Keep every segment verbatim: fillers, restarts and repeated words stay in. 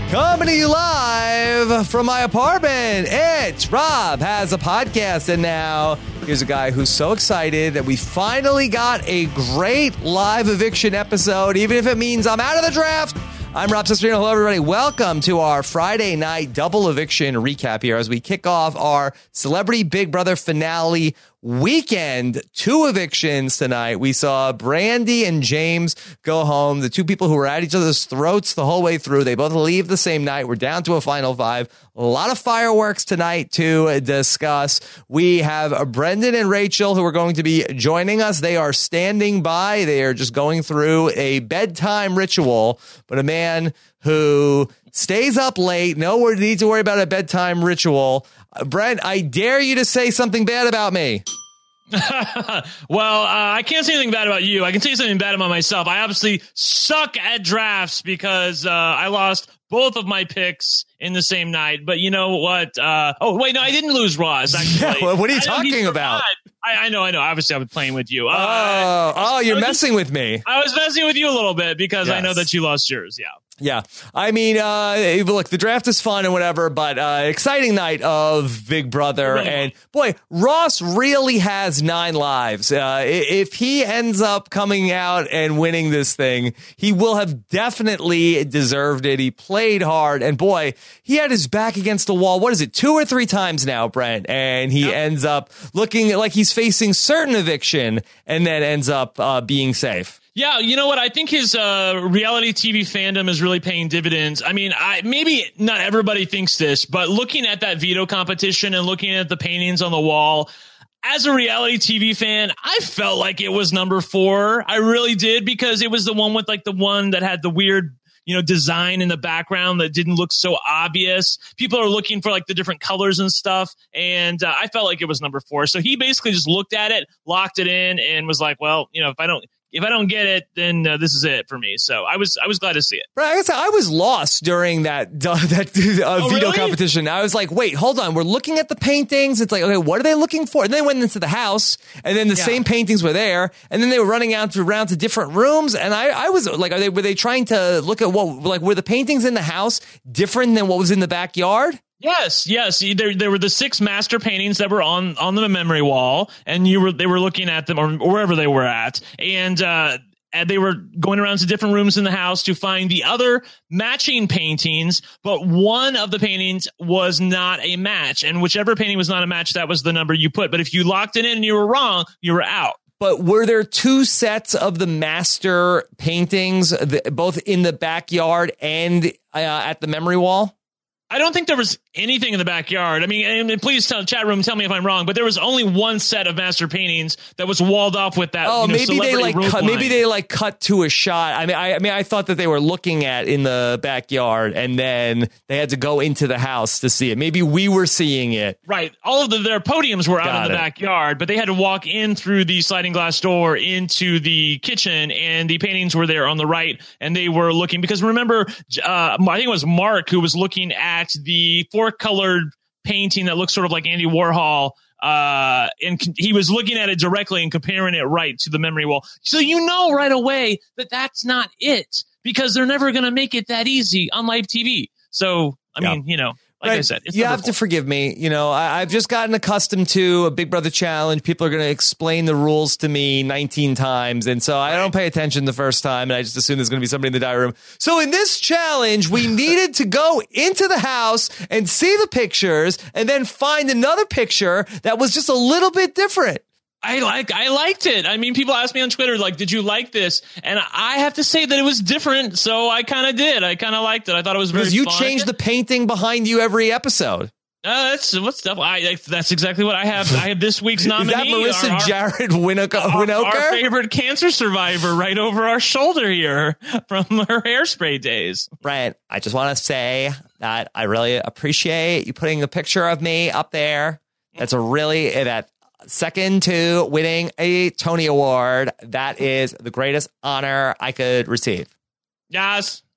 Coming to you live from my apartment, it's Rob Has a Podcast. And now, here's a guy who's so excited that we finally got a great live eviction episode, even if it means I'm out of the draft. I'm Rob Cesternino. Hello, everybody. Welcome to our Friday night double eviction recap here as we kick off our Celebrity Big Brother finale weekend. Two evictions tonight. We saw Brandy and James go home, the two people who were at each other's throats the whole way through. They both leave the same night. We're down to a final five. A lot of fireworks tonight to discuss. We have Brendan and Rachel who are going to be joining us. They are standing by. They are just going through a bedtime ritual, but a man who stays up late, no need to worry about a bedtime ritual. Uh, Brent, I dare you to say something bad about me. well, uh, I can't say anything bad about you. I can say something bad about myself. I obviously suck at drafts because uh, I lost both of my picks in the same night. But you know what? Uh, oh, wait, no, I didn't lose Ross. Actually. Yeah, well, what are you I talking about? I, I know, I know. Obviously, I was playing with you. Uh, oh, oh, you're messing just, with me. I was messing with you a little bit because yes. I know that you lost yours. Yeah. Yeah. I mean, uh, look, the draft is fun and whatever, but uh, exciting night of Big Brother. Really and boy, Ross really has nine lives. Uh, if he ends up coming out and winning this thing, he will have definitely deserved it. He played hard and boy, he had his back against the wall. What is it? Two or three times now, Brent. And he yep. ends up looking like he's facing certain eviction and then ends up uh, being safe. Yeah, you know what? I think his uh, reality T V fandom is really paying dividends. I mean, I maybe not everybody thinks this, but looking at that veto competition and looking at the paintings on the wall, as a reality T V fan, I felt like it was number four. I really did, because it was the one with like the one that had the weird, you know, design in the background that didn't look so obvious. People are looking for like the different colors and stuff. And uh, I felt like it was number four. So he basically just looked at it, locked it in, and was like, well, you know, if I don't If I don't get it, then uh, this is it for me. So I was I was glad to see it. Right, I guess I was lost during that uh, that uh, oh, veto really? competition. I was like, wait, hold on. We're looking at the paintings. It's like, okay, what are they looking for? And then they went into the house, and then the yeah. same paintings were there, and then they were running out to, around to different rooms. And I, I was like, are they were they trying to look at what like were the paintings in the house different than what was in the backyard? Yes, yes. There, there were the six master paintings that were on, on the memory wall, and you were they were looking at them or wherever they were at, and uh, and they were going around to different rooms in the house to find the other matching paintings. But one of the paintings was not a match, and whichever painting was not a match, that was the number you put. But if you locked it in and you were wrong, you were out. But were there two sets of the master paintings, both in the backyard and uh, at the memory wall? I don't think there was anything in the backyard. I mean, and please tell chat room, tell me if I'm wrong, but there was only one set of master paintings that was walled off with that. Oh, you know, maybe they like cut, line. maybe they like cut to a shot. I mean, I, I mean, I thought that they were looking at in the backyard, and then they had to go into the house to see it. Maybe we were seeing it. Right. All of the, their podiums were out Got in the it. backyard, but they had to walk in through the sliding glass door into the kitchen, and the paintings were there on the right, and they were looking because remember, uh, I think it was Mark who was looking at the four colored painting that looks sort of like Andy Warhol. Uh, and c- he was looking at it directly and comparing it right to the memory wall. So you know right away that that's not it, because they're never going to make it that easy on live T V. So, I yeah. mean, you know. Like right. I said, it's you have four. to forgive me. You know, I, I've just gotten accustomed to a Big Brother challenge. People are going to explain the rules to me nineteen times. And so I don't pay attention the first time. And I just assume there's going to be somebody in the diary room. So in this challenge, we needed to go into the house and see the pictures and then find another picture that was just a little bit different. I like, I liked it. I mean, people ask me on Twitter, like, did you like this? And I have to say that it was different. So I kind of did. I kind of liked it. I thought it was very Because you fun. changed the painting behind you every episode. Uh, that's what's stuff. I, that's exactly what I have. I have this week's nominee. Is that Marissa our, Jared Winokur? Our, our favorite cancer survivor right over our shoulder here from her Hairspray days. Brent, I just want to say that I really appreciate you putting a picture of me up there. That's a really, that second to winning a Tony Award. That is the greatest honor I could receive. Yes.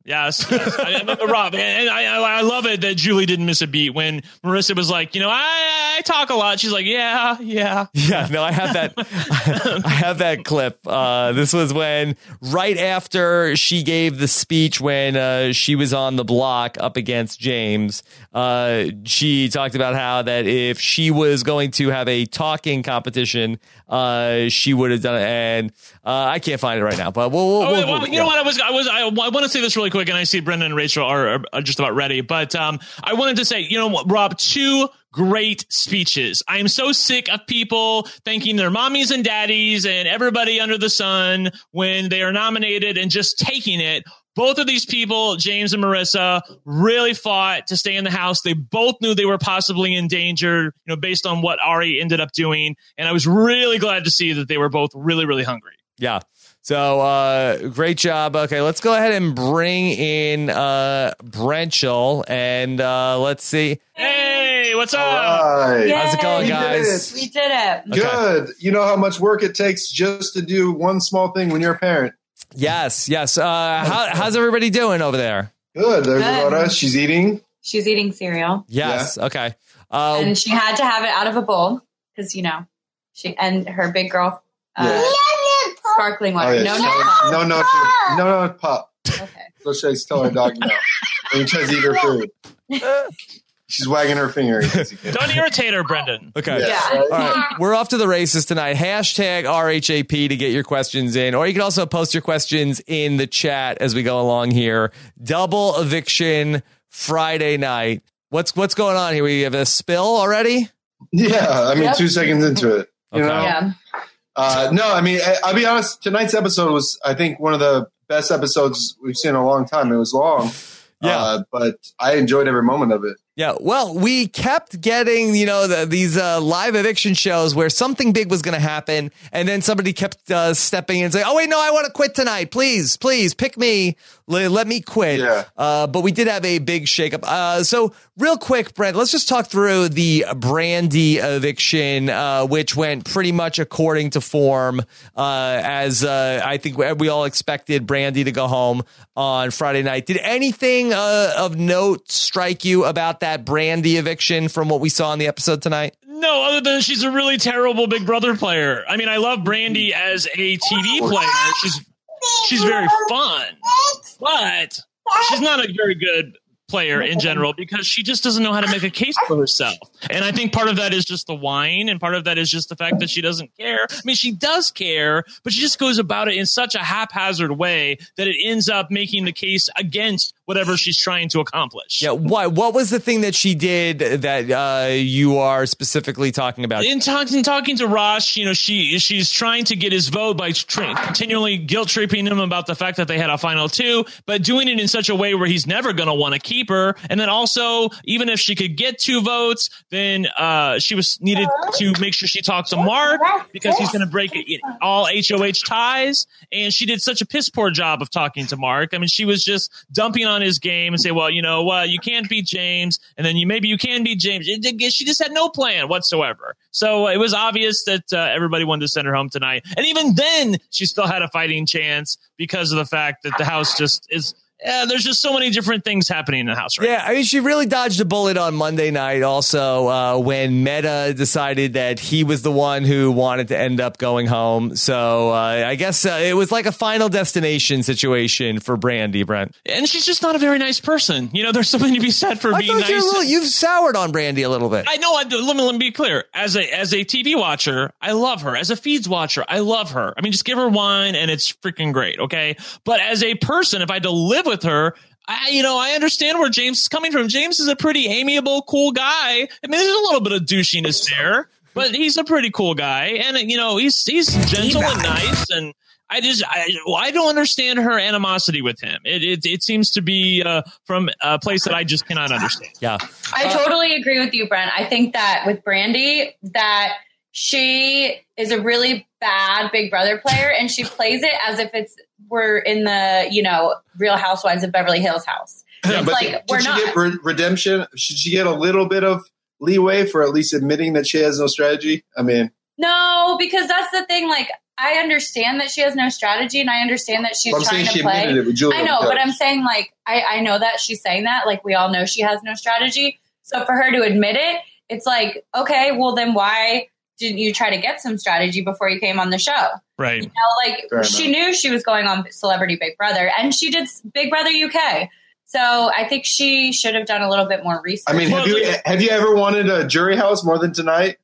Yes, yes. I, I, Rob, and I, I love it that Julie didn't miss a beat when Marissa was like, you know, I, I talk a lot. She's like, yeah, yeah, yeah. No, I have that. I have that clip. Uh, this was when right after she gave the speech when uh, she was on the block up against James. Uh, she talked about how that if she was going to have a talking competition, uh, she would have done it. And uh, I can't find it right now, but we'll. we'll, oh, we'll, well, we'll you yeah. know what? I was, I was, I, I want to say this really quick, and I see Brendan and Rachel are, are just about ready. But um, I wanted to say, you know what, Rob, two great speeches. I am so sick of people thanking their mommies and daddies and everybody under the sun when they are nominated and just taking it. Both of these people, James and Marissa, really fought to stay in the house. They both knew they were possibly in danger, you know, based on what Ari ended up doing. And I was really glad to see that they were both really, really hungry. Yeah. So uh, great job. Okay, let's go ahead and bring in uh, Brenchel and uh, let's see. Hey, what's up? Right. How's it going, guys? We did it. Good. Okay. You know how much work it takes just to do one small thing when you're a parent. Yes, yes. Uh, how, how's everybody doing over there? Good. There's Good. Laura. She's eating. She's eating cereal. Yes. Yeah. Okay. Uh, and she had to have it out of a bowl because, you know, she and her big girl uh, Yeah. sparkling water. Oh, yeah. No, no, no, no, no, no, no, pop. Okay. Let's just tell our dog no. And she tries to eat her food. She's wagging her finger. Don't irritate her, Brendan. Okay. Yeah. Yeah. All right. We're off to the races tonight. Hashtag R H A P to get your questions in, or you can also post your questions in the chat as we go along here. Double eviction Friday night. What's what's going on here? We have a spill already? Yeah. I mean, Yep. two seconds into it. You Okay. know? Yeah. Uh, no, I mean, I, I'll be honest. Tonight's episode was, I think, one of the best episodes we've seen in a long time. It was long. Yeah. Uh, but I enjoyed every moment of it. Yeah, well, we kept getting, you know, the, these uh, live eviction shows where something big was going to happen, and then somebody kept uh, stepping in and saying, oh, wait, no, I want to quit tonight. Please, please, pick me. L- let me quit. Yeah. Uh, but we did have a big shakeup. Uh, so real quick, Brent, let's just talk through the Brandi eviction, uh, which went pretty much according to form, uh, as uh, I think we all expected Brandi to go home on Friday night. Did anything uh, of note strike you about that Brandi eviction from what we saw in the episode tonight? No, other than she's a really terrible Big Brother player. I mean, I love Brandi as a T V player. She's she's very fun, but she's not a very good player in general because she just doesn't know how to make a case for herself. And I think part of that is just the whine, and part of that is just the fact that she doesn't care. I mean, she does care, but she just goes about it in such a haphazard way that it ends up making the case against whatever she's trying to accomplish. Yeah, why? What was the thing that she did that uh, you are specifically talking about? In talking talking to Ross, you know, she she's trying to get his vote by tra- continually guilt tripping him about the fact that they had a final two, but doing it in such a way where he's never going to want to keep her. And then also, even if she could get two votes, then uh, she was needed to make sure she talked to Mark because he's going to break it, all H O H ties. And she did such a piss poor job of talking to Mark. I mean, she was just dumping on his game and say, well, you know what, well, you can't beat James, and then you maybe you can beat James. She just had no plan whatsoever. So it was obvious that uh, everybody wanted to send her home tonight. And even then, she still had a fighting chance because of the fact that the house just is. Yeah, there's just so many different things happening in the house right Yeah, now. I mean, she really dodged a bullet on Monday night also uh, when Meta decided that he was the one who wanted to end up going home. So uh, I guess uh, it was like a final destination situation for Brandi, Brent. And she's just not a very nice person. You know, there's something to be said for I being thought nice. you're a little, you've soured on Brandi a little bit. I know. I, let, me, let me be clear. As a as a T V watcher, I love her. As a feeds watcher, I love her. I mean, just give her wine and it's freaking great, okay? But as a person, if I had to live with her, I, you know, I understand where James is coming from. James is a pretty amiable, cool guy. I mean, there's a little bit of douchiness there, but he's a pretty cool guy. And, you know, he's he's gentle and nice. And I just I, I don't understand her animosity with him. It it, it seems to be uh, from a place that I just cannot understand. Yeah. I totally agree with you, Brent. I think that with Brandi, that she is a really bad Big Brother player, and she plays it as if it's we're in the, you know, Real Housewives of Beverly Hills house. Yeah, It's but like, did we're she not. get re- redemption? Should she get a little bit of leeway for at least admitting that she has no strategy? I mean, No, because that's the thing. Like, I understand that she has no strategy, and I understand that she's I'm trying saying to she play. admitted it with Julie I know, on the but couch. I'm saying like I, I know that she's saying that. Like we all know she has no strategy. So for her to admit it, it's like, okay, well then why didn't you try to get some strategy before you came on the show? Right. You know, like Fair she enough. knew she was going on Celebrity Big Brother, and she did Big Brother U K. So I think she should have done a little bit more research. I mean, have Well, you have you ever wanted a jury house more than tonight?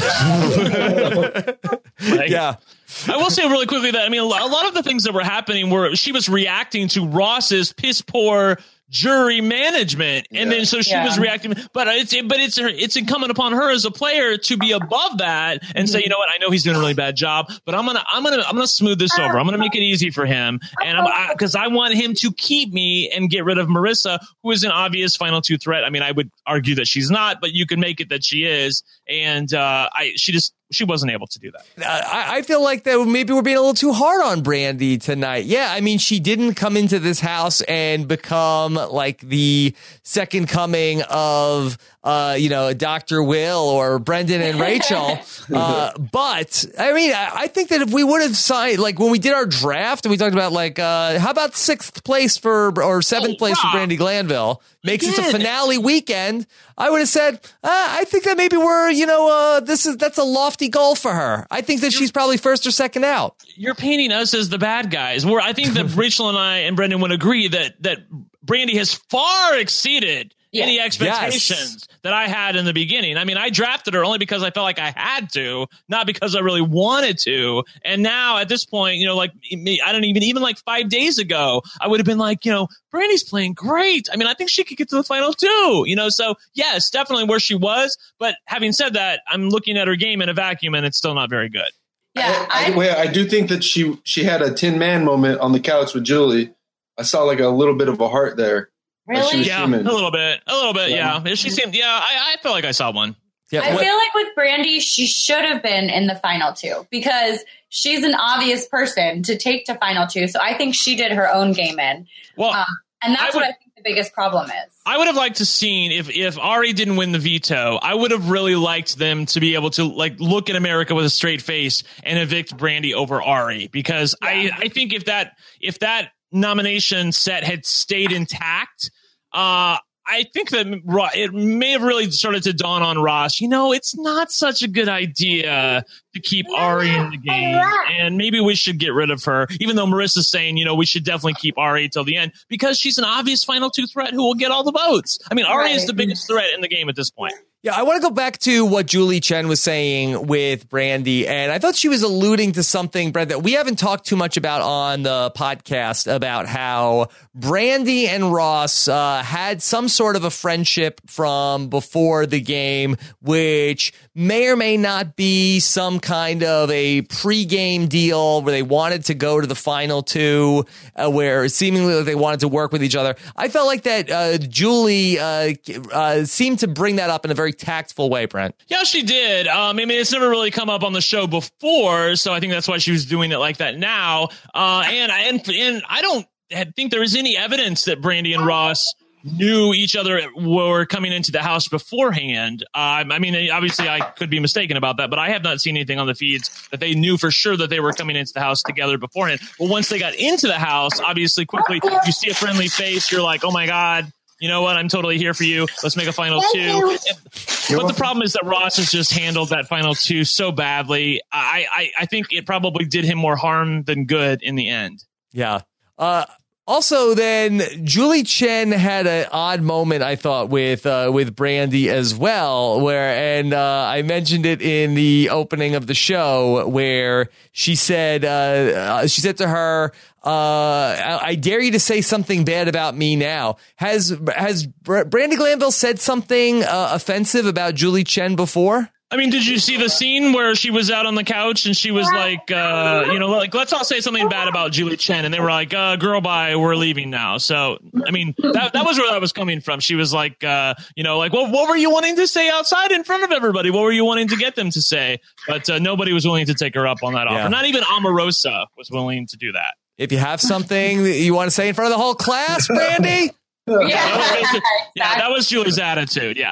Like, Yeah. I will say really quickly that, I mean, a lo- a lot of the things that were happening were she was reacting to Ross's piss poor jury management, and Yeah. then so she Yeah. was reacting. But it's but it's it's incumbent upon her as a player to be above that and say, you know what, I know he's doing a really bad job, but I'm gonna I'm gonna I'm gonna smooth this over. I'm gonna make it easy for him, and I'm because I, I want him to keep me and get rid of Marissa, who is an obvious final two threat. I mean, I would argue that she's not, but you can make it that she is, and uh, I she just. She wasn't able to do that. I, I feel like that maybe we're being a little too hard on Brandi tonight. Yeah, I mean, she didn't come into this house and become like the second coming of, uh, you know, Doctor Will or Brendan and Rachel. uh, but I mean, I, I think that if we would have signed, like when we did our draft and we talked about like, uh, how about sixth place for or seventh Oh, place for Rob. Brandi Glanville makes it a did. finale weekend, I would have said, uh, I think that maybe we're, you know, uh, this is that's a lofty goal for her. I think that she's probably first or second out. You're painting us as the bad guys. Where I think that Rachel and I and Brendan would agree that that Brandi has far exceeded Yeah. any expectations Yes. that I had in the beginning. I mean, I drafted her only because I felt like I had to, not because I really wanted to. And now at this point, you know, like me, I don't even, even like five days ago, I would have been like, you know, Brandi's playing great. I mean, I think she could get to the final two, you know, so yes, definitely where she was. But having said that, I'm looking at her game in a vacuum and it's still not very good. Yeah, I, I, I, wait, I do think that she she had a Tin Man moment on the couch with Julie. I saw like a little bit of a heart there. Like she really. was Yeah, human. a little bit, a little bit. Yeah. Yeah. She seemed, yeah, I, I feel like I saw one. Yeah, I what- feel like with Brandi, she should have been in the final two because she's an obvious person to take to final two. So I think she did her own game in. Well, Um, and that's I would- what I think the biggest problem is. I would have liked to seen if if Ari didn't win the veto, I would have really liked them to be able to like look at America with a straight face and evict Brandi over Ari, because I I think if that if that nomination set had stayed intact, uh I think that Ro- it may have really started to dawn on Ross, you know, it's not such a good idea to keep Ari in the game, and maybe we should get rid of her, even though Marissa's saying, you know, we should definitely keep Ari till the end because she's an obvious final two threat who will get all the votes. I mean, Ari is Right. the biggest threat in the game at this point. Yeah, I want to go back to what Julie Chen was saying with Brandi, and I thought she was alluding to something, Brent, that we haven't talked too much about on the podcast, about how Brandi and Ross uh, had some sort of a friendship from before the game, which may or may not be some kind of a pre-game deal where they wanted to go to the final two, uh, where seemingly they wanted to work with each other. I felt like that uh, Julie uh, uh, seemed to bring that up in a very tactful way, Brent. Yeah, she did. Um, I mean, it's never really come up on the show before, so I think that's why she was doing it like that now. Uh, and, and, and I don't think there is any evidence that Brandi and Ross knew each other were coming into the house beforehand. Uh, I mean, obviously I could be mistaken about that, but I have not seen anything on the feeds that they knew for sure that they were coming into the house together beforehand. But once they got into the house, obviously quickly, you see a friendly face, you're like, oh my God, you know what? I'm totally here for you. Let's make a final two. But the problem is that Ross has just handled that final two so badly. I, I, I think it probably did him more harm than good in the end. Yeah. Uh, also, then Julie Chen had an odd moment, I thought, with uh, with Brandi as well, where and uh, I mentioned it in the opening of the show, where she said uh, she said to her, uh, I, "I dare you to say something bad about me now." Has has Brandi Glanville said something uh, offensive about Julie Chen before? I mean, did you see the scene where she was out on the couch and she was like, uh, you know, like, let's not say something bad about Julie Chen. And they were like, uh, girl, bye, we're leaving now. So, I mean, that, that was where that was coming from. She was like, uh, you know, like, well, what were you wanting to say outside in front of everybody? What were you wanting to get them to say? But uh, nobody was willing to take her up on that offer. Yeah. Not even Omarosa was willing to do that. If you have something that you want to say in front of the whole class, Brandi. Yeah, That was, basically- yeah, exactly. that was Julie's attitude. Yeah.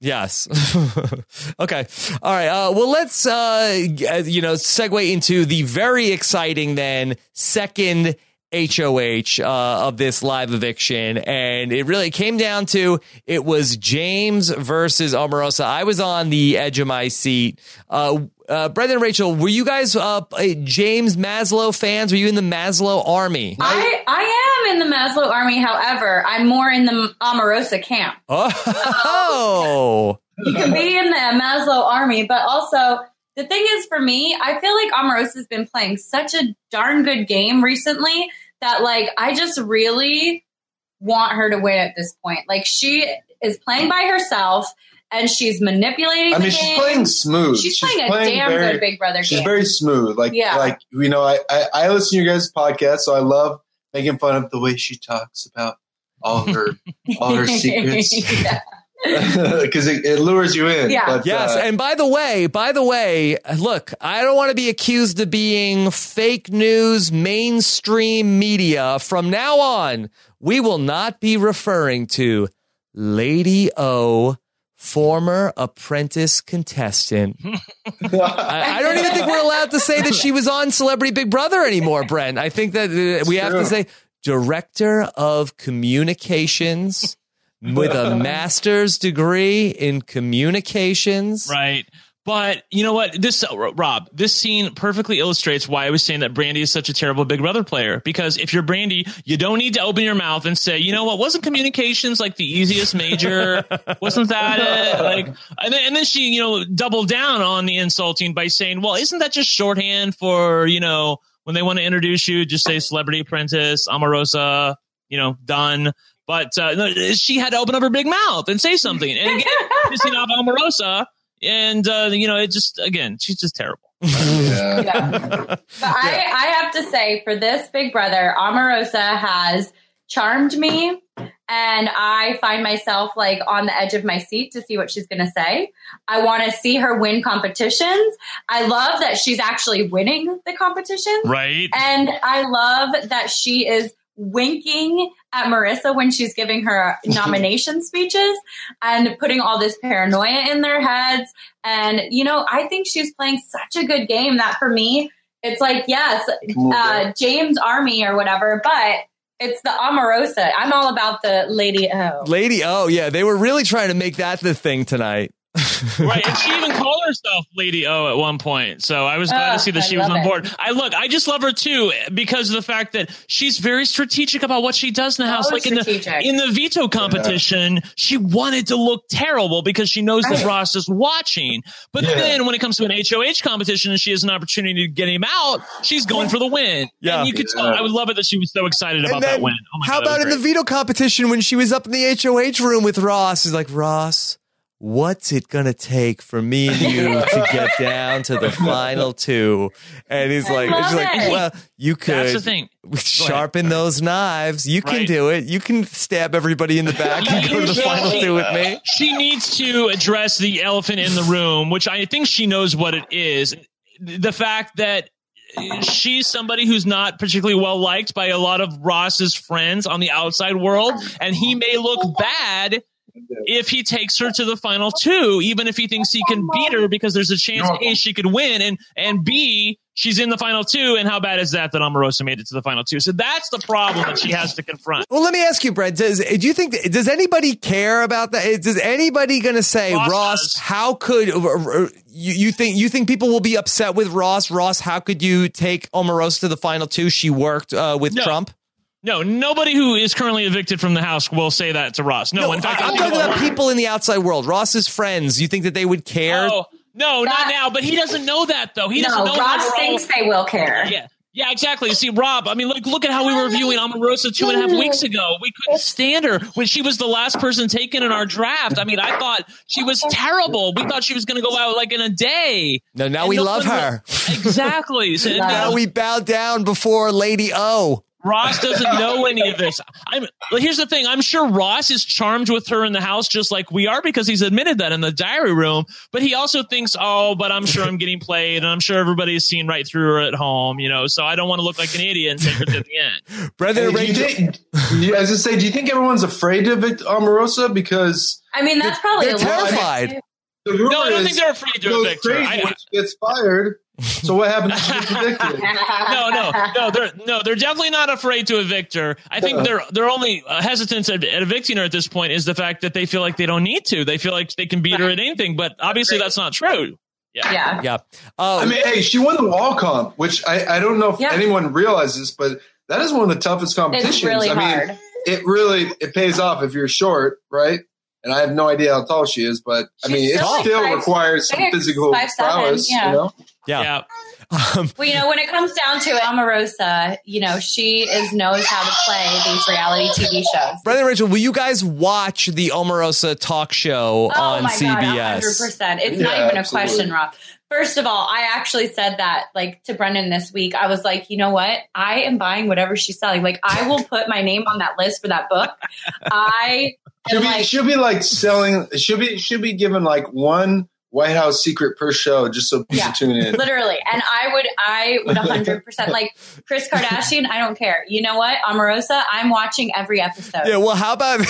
Yes. Okay. All right. Uh, well, let's, uh, you know, segue into the very exciting then second H O H uh, of this live eviction. And it really came down to it was James versus Omarosa. I was on the edge of my seat. Uh, uh, Brendan and Rachel, were you guys uh, James Maslow fans? Were you in the Maslow army? I, I am in the Maslow army. However, I'm more in the Omarosa camp. Oh, you can be in the Maslow army, but also the thing is for me, I feel like Omarosa has been playing such a darn good game recently that like, I just really want her to win at this point. Like she is playing by herself. And she's manipulating. I mean, the she's game. playing smooth. She's, she's playing a playing damn very, good Big Brother She's game. very smooth. Like, yeah. like you know, I, I, I listen to your guys' podcast, so I love making fun of the way she talks about all her all her secrets. Because it, it lures you in. Yeah. But, yes. Uh, And by the way, by the way, look, I don't want to be accused of being fake news, mainstream media. From now on, we will not be referring to Lady O, former Apprentice contestant. I, I don't even think we're allowed to say that she was on Celebrity Big Brother anymore, Brent. I think that uh, we have to say Director of Communications with a master's degree in communications. Right. But you know what? This, uh, Rob, this scene perfectly illustrates why I was saying that Brandi is such a terrible Big Brother player. Because if you're Brandi, you don't need to open your mouth and say, you know what, wasn't communications like the easiest major? Wasn't that it? Like, and then, and then she, you know, doubled down on the insulting by saying, well, isn't that just shorthand for, you know, when they want to introduce you, just say Celebrity Apprentice, Omarosa, you know, done. But uh, no, she had to open up her big mouth and say something. And again, pissing off Omarosa. And, uh, you know, it just, again, she's just terrible. yeah. Yeah. But I, I have to say, for this Big Brother, Omarosa has charmed me. And I find myself like on the edge of my seat to see what she's going to say. I want to see her win competitions. I love that she's actually winning the competition. Right. And I love that she is winking at Marissa when she's giving her nomination speeches and putting all this paranoia in their heads. And, you know, I think she's playing such a good game that for me, it's like, yes, uh, James Army or whatever, but it's the Omarosa. I'm all about the Lady O. Lady O, yeah. They were really trying to make that the thing tonight. Right. And she even called herself Lady O at one point. So I was glad oh, to see that I she was on it. board. I look, I just love her too, because of the fact that she's very strategic about what she does in the house. So like in the, strategic. in the veto competition, yeah. she wanted to look terrible because she knows right. that Ross is watching. But yeah. then when it comes to an H O H competition and she has an opportunity to get him out, she's going for the win. Yeah. And you could yeah. tell, I would love it that she was so excited about then, that win. Oh my how God, about in the veto competition when she was up in the H O H room with Ross? He's like, Ross, what's it going to take for me and you to get down to the final two? And he's like, she's like, well, you could That's the thing. sharpen those knives. You can right. do it. You can stab everybody in the back and go to the final two with me. She needs to address the elephant in the room, which I think she knows what it is. The fact that she's somebody who's not particularly well liked by a lot of Ross's friends on the outside world, and he may look bad if he takes her to the final two, even if he thinks he can beat her, because there's a chance A, she could win, and and B, she's in the final two. And how bad is that that Omarosa made it to the final two? So that's the problem that she has to confront. Well, let me ask you, Brett, does do you think does anybody care about that? Is anybody going to say, Ross, Ross how could you, you think you think people will be upset with Ross? Ross, how could you take Omarosa to the final two? She worked uh, with no. Trump. No, nobody who is currently evicted from the house will say that to Ross. No, no in fact, I'm talking about people in the outside world. Ross's friends. You think that they would care? Oh, no, that, not now. But he doesn't know that, though. He no, doesn't know. Ross thinks they will care. Yeah, yeah, exactly. See, Rob, I mean, look, look at how we were reviewing Omarosa two and a half weeks ago. We couldn't stand her when she was the last person taken in our draft. I mean, I thought she was terrible. We thought she was going to go out like in a day. No, now and we no love her. Was, exactly. So, now we bow down before Lady O. Ross doesn't know any of this. I'm, well, here's the thing. I'm sure Ross is charmed with her in the house just like we are because he's admitted that in the diary room. But he also thinks, oh, but I'm sure I'm getting played and I'm sure everybody's seeing right through her at home, you know, so I don't want to look like an idiot and take her to the end. Brendan, Hey, do you think, yeah, I was just say, do you think everyone's afraid to evict Omarosa? Because I mean, that's probably they're a little terrified. bit- the rumor No, I don't is think they're afraid it to goes evict her. crazy I- when she gets fired. So what happens if she gets evicted? No, no, no, they're no, they're definitely not afraid to evict her. I think Yeah. they're they're only uh, hesitant at, at evicting her at this point is the fact that they feel like they don't need to. They feel like they can beat her at anything, but obviously that's not true. Yeah. Yeah. Yeah. Uh, I mean, hey, she won the wall comp, which I, I don't know if Yeah. anyone realizes, but that is one of the toughest competitions. It's really I mean, hard. it really it pays off if you're short, right? And I have no idea how tall she is, but I She's mean, it still like still five, requires some six, physical five, seven, prowess. yeah. You know? yeah. Yeah. Um, Well, you know, when it comes down to it, Omarosa, you know, she is knows how to play these reality T V shows. Brendan, Rachel, will you guys watch the Omarosa talk show Oh on my C B S? God, one hundred percent. It's Yeah, not even a absolutely. question, Rob. First of all, I actually said that like to Brendan this week. I was like, you know what? I am buying whatever she's selling. Like, I will put my name on that list for that book. I She'll am be, like, she'll be like selling. She'll be she'll be given like one White House secret per show, just so people Yeah. tune in. literally. And I would, I would one hundred percent like Kris Kardashian. I don't care. You know what? Omarosa, I'm watching every episode. Yeah, well, how about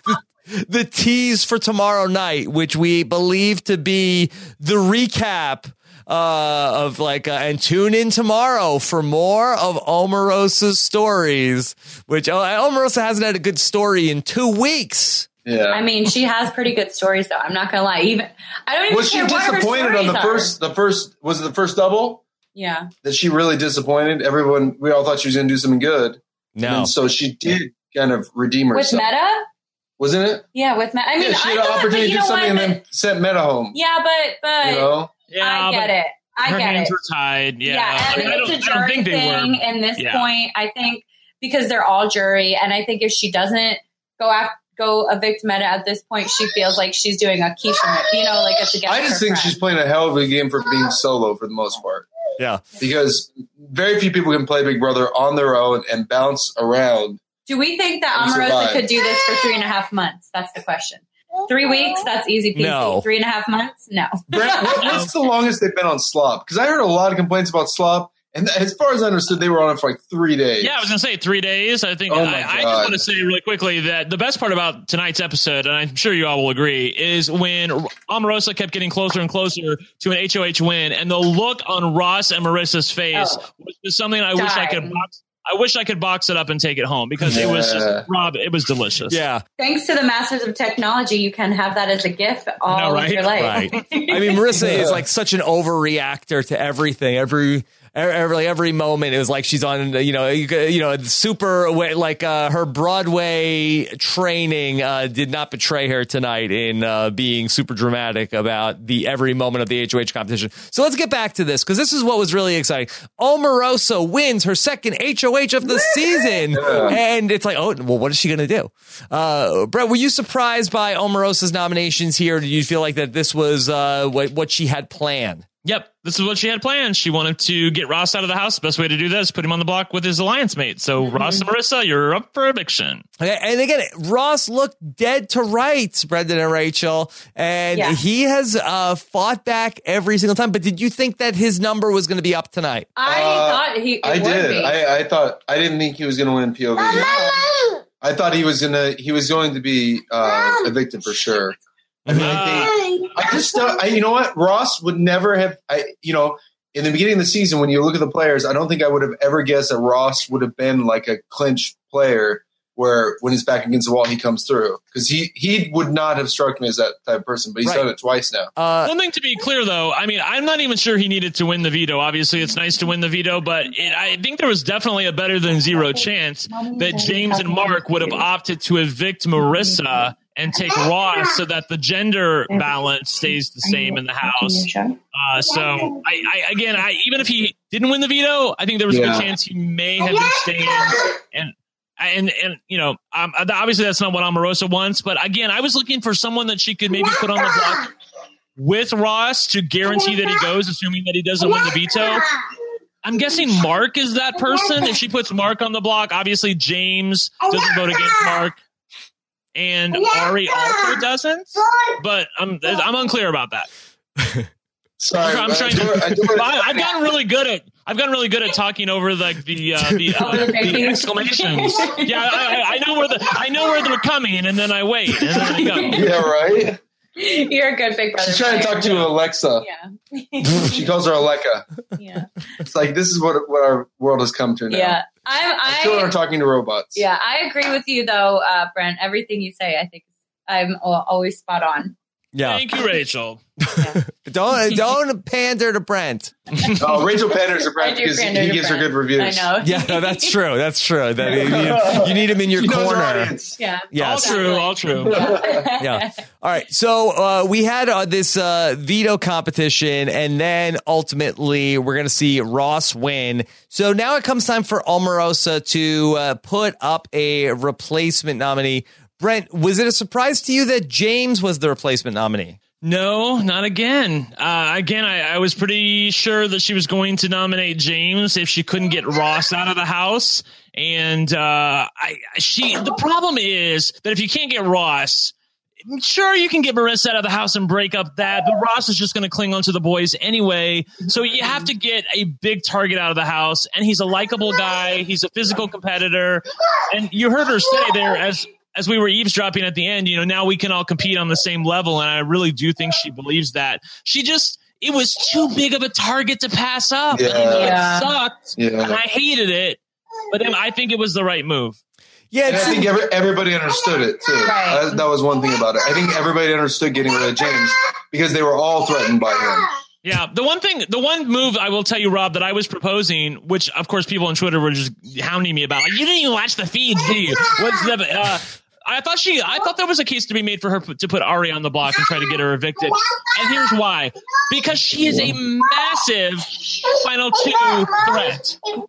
the tease for tomorrow night, which we believe to be the recap uh, of like, uh, and tune in tomorrow for more of Omarosa's stories, which oh, Omarosa hasn't had a good story in two weeks. Yeah. I mean, she has pretty good stories, though. I'm not gonna lie. Even I don't even was she care what her disappointed on stories the are. first? The first was it the first double Yeah. that she really disappointed everyone? We all thought she was going to do something good. No. And so she did kind of redeem With herself, Meta? wasn't it? Yeah, with Meta. I mean, Yeah, she I had an thought, but opportunity you to do know something what? and then sent Meta home. Yeah, but but You know, Yeah, I get but it. I her get hands it. were tied. Yeah, Yeah, I, mean, and I it's don't, a I don't jury think they thing were. in this Yeah. point. I think because they're all jury, and I think if she doesn't go after go evict Meta at this point, she feels like she's doing a Keisha, you know, like it's against I just her think friend. she's playing a hell of a game for being solo for the most part. Yeah. Because very few people can play Big Brother on their own and bounce around. Do we think that And Omarosa survive. could do this for three and a half months? That's the question. Three weeks? That's easy peasy. No. Three and a half months? No. Brent, what, what's the longest they've been on Slop? Because I heard a lot of complaints about Slop, and as far as I understood, they were on it for like three days. Yeah, I was gonna say three days. I think Oh I, my I just God. want to say really quickly that the best part about tonight's episode, and I'm sure you all will agree, is when Omarosa kept getting closer and closer to an H O H win, and the look on Ross and Marissa's face Oh. was just something I wish I could Dying. box. I wish I could box it up and take it home because it was Yeah. just Rob. It was delicious. Yeah. Thanks to the masters of technology, you can have that as a gift all I know, of right? your life. Right. I mean, Marissa is like such an overreactor to everything. Every every every moment, it was like she's on, you know, you, you know, super like uh, her Broadway training uh, did not betray her tonight in uh, being super dramatic about the every moment of the H O H competition. So let's get back to this because this is what was really exciting. Omarosa wins her second H O H of the season, and it's like, oh, well, what is she going to do? Uh, Brett, were you surprised by Omarosa's nominations here? Did you feel like that this was uh, what, what she had planned? Yep, this is what she had planned. She wanted to get Ross out of the house. The best way to do that is put him on the block with his alliance mate. So Mm-hmm. Ross and Marissa, you're up for eviction. Okay, and again, Ross looked dead to rights, Brendan and Rachel, and Yeah. he has uh, fought back every single time. But did you think that his number was going to be up tonight? I Uh, thought he it I would did. be. I, I thought I didn't think he was going to win P O V. I thought he was gonna he was going to be uh, evicted for sure. I mean, I think I just don't. I, you know what, Ross would never have. I you know in the beginning of the season when you look at the players, I don't think I would have ever guessed that Ross would have been like a clinch player where when he's back against the wall he comes through because he he would not have struck me as that type of person, but he's Right. done it twice now. Uh, One thing to be clear, though, I mean, I'm not even sure he needed to win the veto. Obviously, it's nice to win the veto, but it, I think there was definitely a better than zero chance that James and Mark would have opted to evict Marissa and take Ross so that the gender balance stays the same in the house. Uh, so, I, I again, I even if he didn't win the veto, I think there was a Yeah. good chance he may have been staying. And and and you know, um, obviously that's not what Omarosa wants. But again, I was looking for someone that she could maybe put on the block with Ross to guarantee that he goes, assuming that he doesn't win the veto. I'm guessing Mark is that person. If she puts Mark on the block, obviously James doesn't vote against Mark, and Ari also doesn't. But I'm I'm unclear about that. Sorry, I'm, I'm trying to. I do, I, I've gotten really good at. I've gotten really good at talking over like the uh, the, uh, the exclamations. Yeah, I, I know where the I know where they're coming, and then I wait, and then I go. Yeah, right. You're a good Big Brother. She's trying to talk to Alexa. Yeah. She calls her Alexa. Yeah. It's like this is what what our world has come to now. Yeah. I'm, I Children are talking to robots. Yeah, I agree with you though, uh, Brent. Everything you say, I think I'm always spot on. Yeah. Thank you, Rachel. Yeah. don't don't pander to Brent. Oh, Rachel panders to Brent because he gives her good reviews. I know. Yeah, no, that's true. That's true. That you, need, you need him in your She knows her corner. audience. Yeah. Yes. All true. All true. Yeah. All right. So uh, we had uh, this uh, veto competition, and then ultimately we're going to see Ross win. So now it comes time for Omarosa to uh, put up a replacement nominee. Brent, was it a surprise to you that James was the replacement nominee? No, not again. Uh, again, I, I was pretty sure that she was going to nominate James if she couldn't get Ross out of the house. And uh, I, she, the problem is that if you can't get Ross, sure, you can get Marissa out of the house and break up that, but Ross is just going to cling on to the boys anyway. So you have to get a big target out of the house. And he's a likable guy. He's a physical competitor. And you heard her say there as as we were eavesdropping at the end, you know, now we can all compete on the same level. And I really do think she believes that. She just, it was too big of a target to pass up. Yeah. And it Yeah. sucked. Yeah. And I hated it. But then I think it was the right move. Yeah, And I it's, think every, everybody understood it too. Right. That, that was one thing about it. I think everybody understood getting rid of James because they were all threatened by him. Yeah, the one thing, the one move I will tell you, Rob, that I was proposing, which of course people on Twitter were just hounding me about, like, you didn't even watch the feeds, did you? What's the? Uh, I thought she, I thought there was a case to be made for her to put Ari on the block and try to get her evicted. And here's why: because she is a massive final two threat. And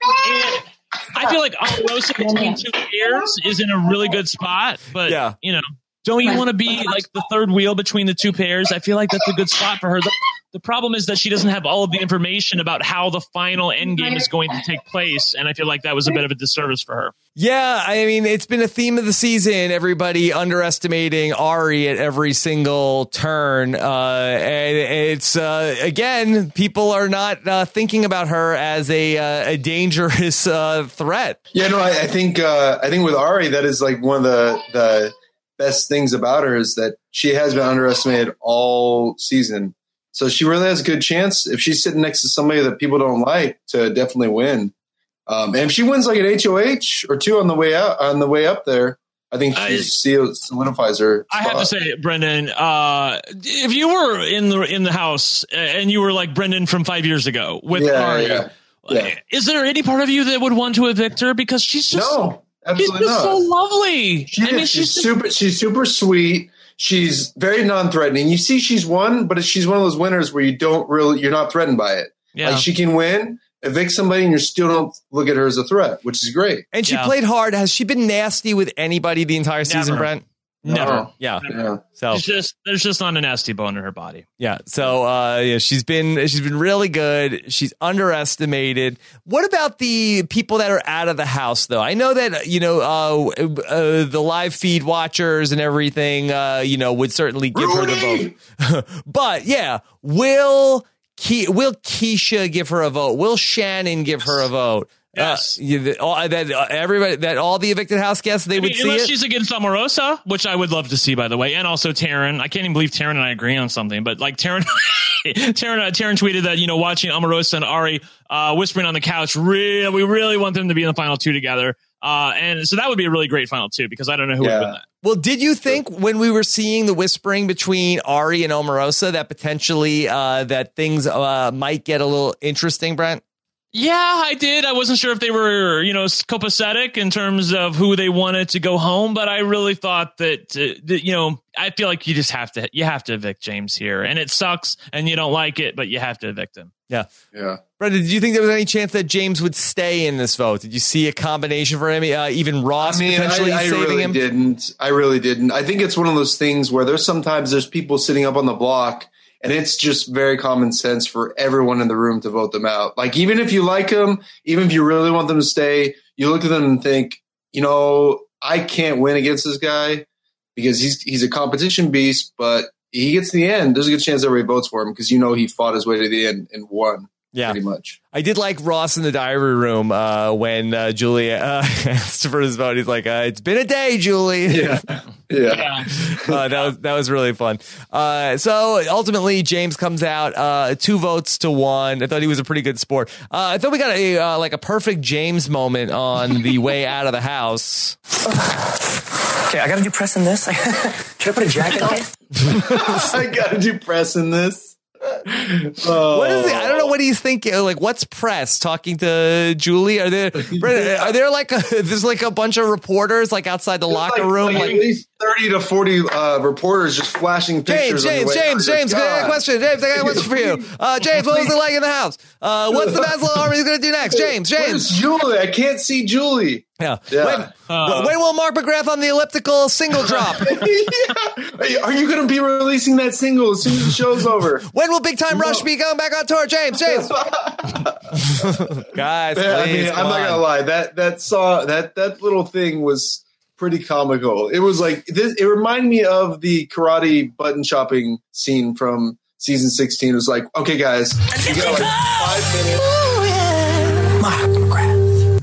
I feel like Omarosa between two pairs is in a really good spot, but Yeah. you know, don't you want to be like the third wheel between the two pairs? I feel like that's a good spot for her. The, the problem is that she doesn't have all of the information about how the final end game is going to take place, and I feel like that was a bit of a disservice for her. yeah, I mean, it's been a theme of the season, everybody underestimating Ari at every single turn. Uh, and it's, uh, again, people are not uh, thinking about her as a, uh, a dangerous uh, threat. Yeah, no, I, I think uh, I think with Ari, that is like one of the the best things about her is that she has been underestimated all season. So she really has a good chance if she's sitting next to somebody that people don't like to definitely win. Um, and if she wins like an H O H or two on the way out, on the way up there, I think she I- seal- solidifies her I have to spot. say, Brendan, uh, if you were in the in the house and you were like Brendan from five years ago with Yeah, Ari, yeah, yeah. is there any part of you that would want to evict her because she's just No, she's absolutely just not. so lovely? She I is. mean, she's, she's, just- super. She's super sweet. She's very non-threatening. You see, she's won, but she's one of those winners where you don't really, you're not threatened by it. yeah. Like she can win, evict somebody, and you still don't look at her as a threat, which is great. And she Yeah. played hard. Has she been nasty with anybody the entire season, Never. Brent? Never. No. Yeah. Yeah. So It's just there's just not a nasty bone in her body. yeah. So uh, yeah, she's been she's been really good. She's underestimated. What about the people that are out of the house, though? I know that you know uh, uh, the live feed watchers and everything. Uh, you know, would certainly give her Rudy! the vote. But yeah, will Ke- will Keisha give her a vote? Will Shannon give her a vote? Yes. Uh, you, that all, that uh, everybody that all the evicted house guests they I mean, would see unless it. she's against Omarosa, which I would love to see, by the way, and also Taryn. I can't even believe Taryn and I agree on something, but like Taryn, Taryn, uh, Taryn tweeted that you know watching Omarosa and Ari uh, whispering on the couch, really, we really want them to be in the final two together, uh, and so that would be a really great final two because I don't know who Yeah. would win that. Well, did you think when we were seeing the whispering between Ari and Omarosa that potentially uh, that things uh, might get a little interesting, Brent? Yeah, I did. I wasn't sure if they were, you know, copacetic in terms of who they wanted to go home, but I really thought that, uh, that, you know, I feel like you just have to, you have to evict James here, and it sucks, and you don't like it, but you have to evict him. Yeah. Yeah. Brent, did you think there was any chance that James would stay in this vote? Did you see a combination for him? Uh, even Ross I mean, potentially I, I saving really him? didn't. I really didn't. I think it's one of those things where there's sometimes there's people sitting up on the block And it's just very common sense for everyone in the room to vote them out. Like, even if you like them, even if you really want them to stay, you look at them and think, you know, I can't win against this guy because he's he's a competition beast, but he gets to the end. There's a good chance everybody votes for him because you know he fought his way to the end and won. Yeah, pretty much. I did like Ross in the diary room uh, when uh, Julie uh, asked for his vote. He's like, uh, "It's been a day, Julie." Yeah, yeah. uh, that was that was really fun. Uh, so ultimately, James comes out uh, two votes to one. I thought he was a pretty good sport. Uh, I thought we got a uh, like a perfect James moment on the way out of the house. Okay, I got to do pressing this. Should I put a jacket on? I got to do pressing this. Oh. What is it? I don't know what he's thinking. Like, what's press? Talking to Julie? Are there? Are there like a, there's like a bunch of reporters like outside the there's locker like, room? Like, like at least thirty to forty uh, reporters just flashing pictures. James, James, James, James. I got a question. James, I got a question for you. Uh, James, what was it like in the house? Uh, what's the Maslow Army going to do next? James, James. Where's Julie? I can't see Julie. Yeah. yeah. When, uh, when will Mark McGrath on the elliptical single drop? yeah. Are you going to be releasing that single as soon as the show's over? When will Big Time Rush be going back on tour? James, James. Guys, Man, I mean, please, I'm not going to lie. That that saw that that little thing was pretty comical. It was like this. It reminded me of the karate button chopping scene from season sixteen. It was like, okay, guys, you got like five minutes. Mark McGrath.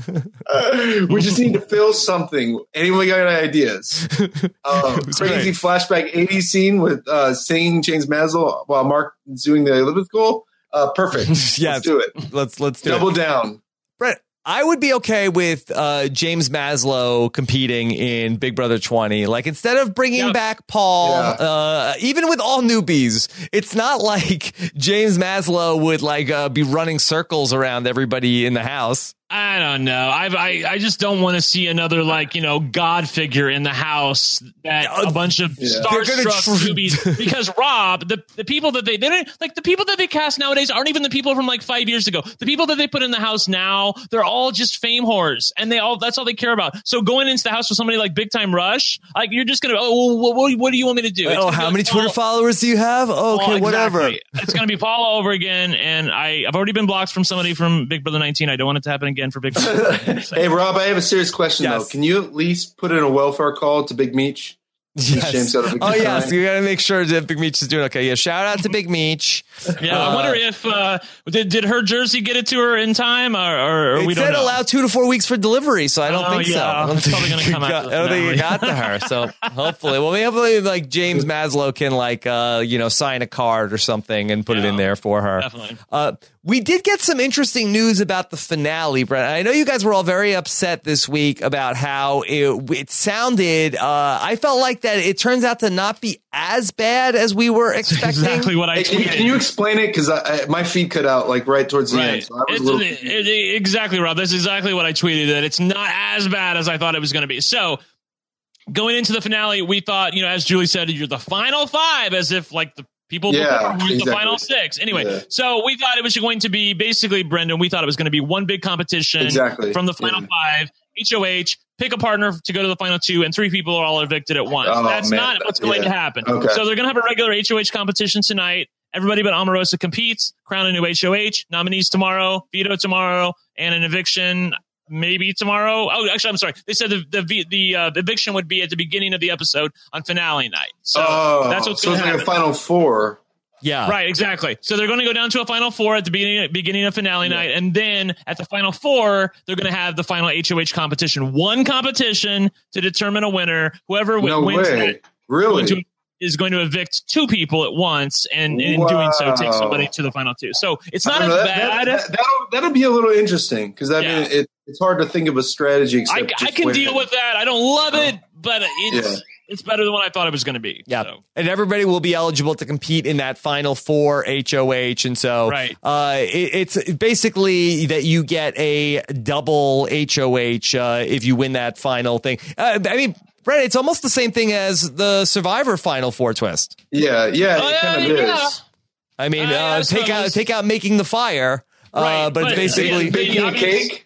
Uh, we just need to fill something. Anyone got any ideas? Uh, crazy great. flashback eighties scene with uh, singing James Maslow while Mark is doing the elliptical. Uh, perfect. Yes. Let's do it. Let's let's do Double it. down. Brett, I would be okay with uh, James Maslow competing in Big Brother twenty. Like, instead of bringing Yep. back Paul, Yeah. uh, even with all newbies, it's not like James Maslow would like uh, be running circles around everybody in the house. I don't know. I've, I I just don't want to see another, like, you know, God figure in the house that a bunch of Yeah. starstruck They're gonna tr- newbies. Because Rob, the the people that they they don't like the people that they cast nowadays aren't even the people from like five years ago. The people that they put in the house now, they're all just fame whores, and they all that's all they care about. So going into the house with somebody like Big Time Rush, like you're just gonna oh what, what, what do you want me to do? It's Oh, gonna how be many like, Twitter oh, followers do you have? Oh, okay, well, whatever. exactly. It's going to be Paul all over again, and I, I've already been blocked from somebody from Big Brother nineteen. I don't want it to happen again for Big Brother. Hey, Rob, I have a serious question, Yes. though. Can you at least put in a welfare call to Big Meech? Yes. James got a big Oh, time. yes. You got to make sure that Big Meech is doing okay. Yeah, shout out to Big Meech. Yeah, Uh, I wonder if uh, did did her jersey get it to her in time, or, or, or It we don't said know. allow two to four weeks for delivery, so I don't Oh, think so. yeah. I don't It's think probably gonna it come got, after the I don't think it finale. got to her. So hopefully, well, hopefully, like James Maslow can like uh, you know sign a card or something and put it Yeah, in there for her. definitely. Uh, we did get some interesting news about the finale, Brett. I know you guys were all very upset this week about how it, it sounded. Uh, I felt like that it turns out to not be as bad as we were expecting. Exactly what I Hey, can, you, tweeted. can you explain it? Because I, I, my feed cut out like right towards the Right. end. So I was It's- a little it- it- exactly, Rob. That's exactly what I tweeted, that it's not as bad as I thought it was going to be. So going into the finale, we thought, you know, as Julie said, you're the final five, as if like the people Yeah, before weren't exactly. the final six. Anyway, Yeah. so we thought it was going to be basically, Brendan, we thought it was going to be one big competition Exactly. from the final Yeah. five, H O H, pick a partner to go to the final two, and three people are all evicted at once. Oh, That's man. not what's going Yeah. to happen. Okay. So they're going to have a regular H O H competition tonight. Everybody but Omarosa competes, crown a new H O H, nominees tomorrow, veto tomorrow, and an eviction maybe tomorrow. Oh, actually, I'm sorry. They said the the the, uh, the eviction would be at the beginning of the episode on finale night. So oh, that's what's so going it's to like happen. a final four. Yeah. Right, exactly. So they're going to go down to a final four at the beginning beginning of finale Yeah. night, and then at the final four, they're going to have the final H O H competition. One competition to determine a winner. Whoever w- No wins way. that Really? going to- is going to evict two people at once, and in doing so, take Wow. somebody to the final two. So it's I not don't as know, that, bad. That, that, that'll, that'll be a little interesting because I Yeah. mean, it, it's hard to think of a strategy. I, Except I just can winning. deal with that. I don't love it, but it's Yeah. it's better than what I thought it was going to be. Yeah, So. and everybody will be eligible to compete in that final four H O H, and so Right. uh, it, it's basically that you get a double H O H uh, if you win that final thing. Uh, I mean, Brett, it's almost the same thing as the Survivor Final Four twist. Yeah, yeah, Oh, it yeah, kind of yeah. is. I mean, Uh, uh, I take out suppose. take out making the fire, uh, Right, but, but- basically. yeah, Baking a obvious- cake.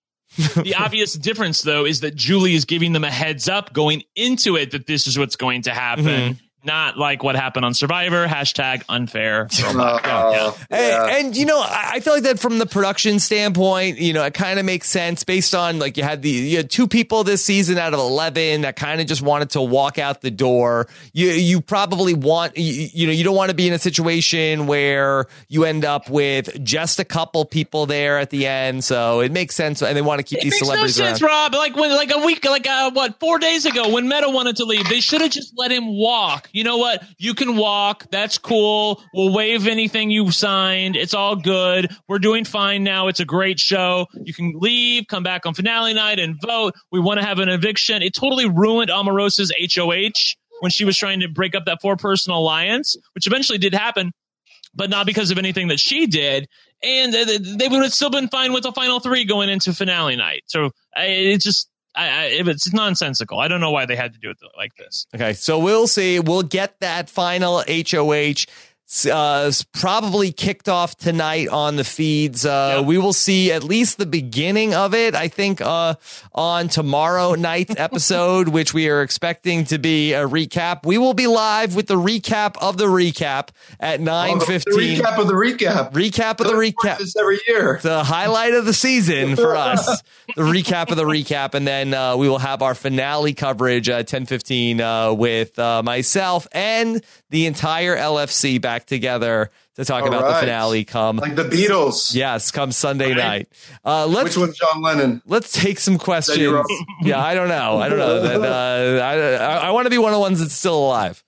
The obvious difference, though, is that Julie is giving them a heads up going into it that this is what's going to happen. Mhm. Not like what happened on Survivor. Hashtag unfair. Uh, yeah. And, and, you know, I I feel like that from the production standpoint, you know, it kind of makes sense based on like you had the you had two people this season out of eleven that kind of just wanted to walk out the door. You you probably want, you, you know, you don't want to be in a situation where you end up with just a couple people there at the end. So it makes sense. And they want to keep It these makes no celebrities sense, around. Rob. Like when, like a week, like uh, what, four days ago, when Meta wanted to leave, they should have just let him walk. You know what? You can walk. That's cool. We'll waive anything you signed. It's all good. We're doing fine now. It's a great show. You can leave, come back on finale night and vote. We want to have an eviction. It totally ruined Omarosa's H O H when she was trying to break up that four-person alliance, which eventually did happen, but not because of anything that she did. And they would have still been fine with the final three going into finale night. So it's just, I, I, it's nonsensical. I don't know why they had to do it like this. Okay, so we'll see. We'll get that final H O H uh, probably kicked off tonight on the feeds. Uh, Yep. We will see at least the beginning of it, I think, uh, on tomorrow night's episode, which we are expecting to be a recap. We will be live with the recap of the recap at nine fifteen. The recap of the recap. Recap of the recap. This every year. The highlight of the season for us, the recap of the recap, and then uh, we will have our finale coverage at ten fifteen uh, with uh, myself and the entire L F C back together to talk All about right. the finale. Come, Like the Beatles. yes, come Sunday Right. night. Uh, let's Which one's John Lennon? let's take some questions. That you're Yeah, I don't know. I don't know. That, uh, I I, I want to be one of the ones that's still alive.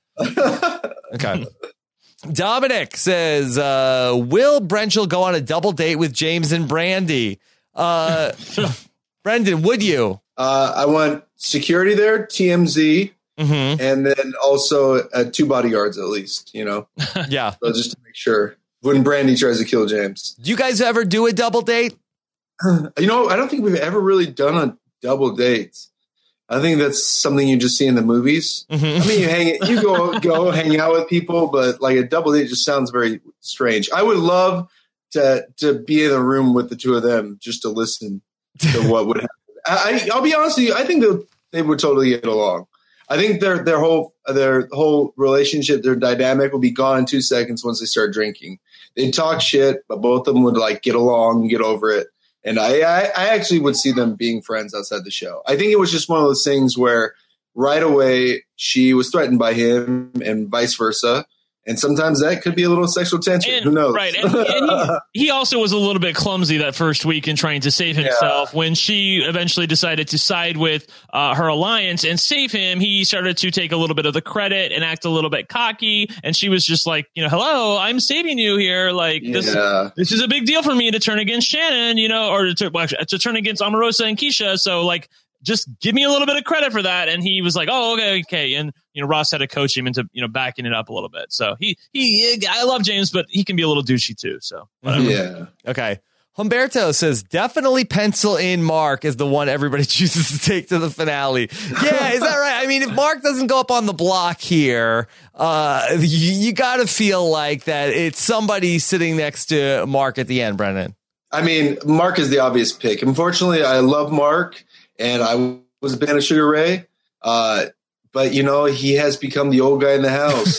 Okay. Dominic says, uh, will Brenchel go on a double date with James and Brandy? Uh, Brendan, would you? Uh, I want security there, T M Z, Mm-hmm. and then also uh, two bodyguards at least, you know, Yeah. so just to make sure when Brandy tries to kill James. Do you guys ever do a double date? You know, I don't think we've ever really done a double date. I think that's something you just see in the movies. Mhm. I mean, you hang, you go go hang out with people, but like a double date just sounds very strange. I would love to to be in a room with the two of them just to listen to what would happen. I, I'll be honest with you. I think they they would totally get along. I think their their whole their whole relationship, their dynamic, will be gone in two seconds once they start drinking. They'd talk shit, but both of them would like get along and get over it. And I, I, I actually would see them being friends outside the show. I think it was just one of those things where right away she was threatened by him and vice versa. And sometimes that could be a little sexual tension. And, Who knows? Right. And, and he, he also was a little bit clumsy that first week in trying to save himself. Yeah. When she eventually decided to side with uh, her alliance and save him, he started to take a little bit of the credit and act a little bit cocky. And she was just like, you know, hello, I'm saving you here. Like, this, Yeah. this is a big deal for me to turn against Shannon, you know, or to, well, actually, to turn against Omarosa and Keisha. So, like, just give me a little bit of credit for that. And he was like, oh, okay, okay. And, you know, Ross had to coach him into, you know, backing it up a little bit. So he, he, I love James, but he can be a little douchey too. So, whatever. Yeah. Okay. Humberto says, definitely pencil in Mark as the one everybody chooses to take to the finale. Yeah, is that right? I mean, if Mark doesn't go up on the block here, uh, you, you got to feel like that it's somebody sitting next to Mark at the end, Brendan. I mean, Mark is the obvious pick. Unfortunately, I love Mark, and I was a fan of Sugar Ray. Uh, but, you know, he has become the old guy in the house.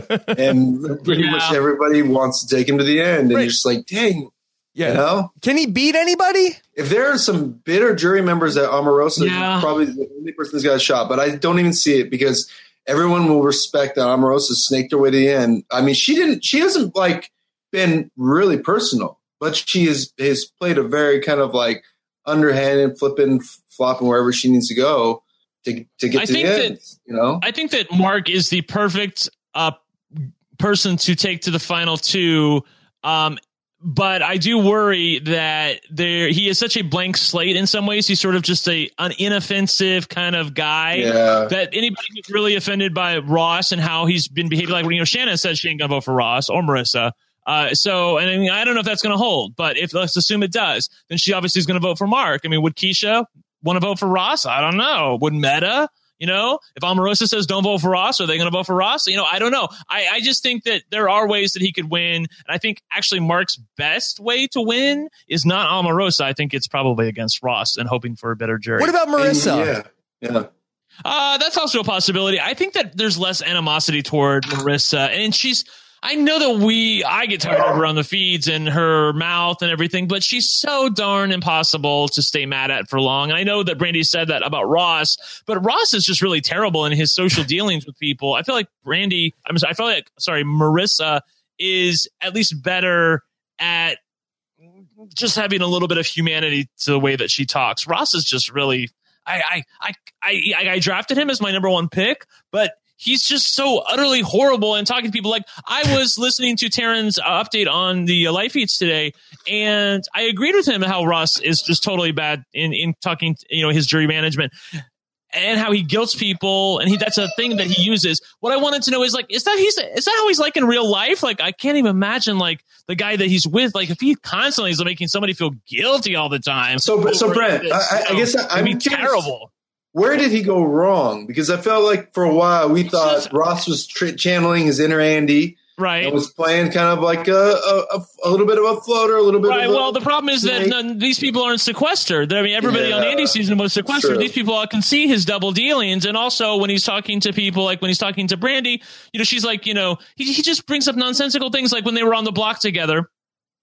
And pretty Yeah. much everybody wants to take him to the end. And Right. you're just like, dang, Yeah. you know? Can he beat anybody? If there are some bitter jury members at Omarosa, Yeah. he's probably the only person who's got a shot. But I don't even see it because everyone will respect that Omarosa snaked her way to the end. I mean, she didn't. She hasn't like been really personal, but she has has played a very kind of like underhanded, flipping, flopping wherever she needs to go to to get I to think the that- end. You know, I think that Mark is the perfect uh, person to take to the final two. Um, but I do worry that there he is such a blank slate in some ways. He's sort of just a an inoffensive kind of guy yeah. that anybody who's really offended by Ross and how he's been behaving, like, you know, Shannon said she ain't gonna vote for Ross or Marissa. Uh, so, and I, mean, I don't know if that's going to hold, but if let's assume it does, then she obviously is going to vote for Mark. I mean, would Keisha want to vote for Ross? I don't know. Would Meta? You know, if Omarosa says don't vote for Ross, are they going to vote for Ross? You know, I don't know. I, I just think that there are ways that he could win. And I think actually Mark's best way to win is not Omarosa. I think it's probably against Ross and hoping for a better jury. What about Marissa? And, yeah, yeah. Uh, that's also a possibility. I think that there's less animosity toward Marissa, and she's. I know that we, I get tired of her on the feeds and her mouth and everything, but she's so darn impossible to stay mad at for long. And I know that Brandi said that about Ross, but Ross is just really terrible in his social dealings with people. I feel like Brandi, I'm sorry, I feel like, sorry, Marissa is at least better at just having a little bit of humanity to the way that she talks. Ross is just really, I, I, I, I, I drafted him as my number one pick, but he's just so utterly horrible and talking to people. Like, I was listening to Taryn's uh, update on the uh, live feeds today, and I agreed with him how Ross is just totally bad in, in talking, you know, his jury management and how he guilts people. And he, that's a thing that he uses. What I wanted to know is, like, is that he's, is that how he's like in real life? Like, I can't even imagine, like, the guy that he's with, like, if he constantly is making somebody feel guilty all the time. So, so Brent, this, I, I guess I, I'm I'm terrible. Where did he go wrong? Because I felt like for a while we thought just, Ross was tr- channeling his inner Andy, right? And was playing kind of like a, a, a little bit of a floater, a little bit. Right. Of a well, the problem is that none, these people aren't sequestered. I mean, everybody yeah, on Andy's season was sequestered. These people all can see his double dealings, and also when he's talking to people, like when he's talking to Brandi, you know, she's like, you know, he he just brings up nonsensical things, like when they were on the block together.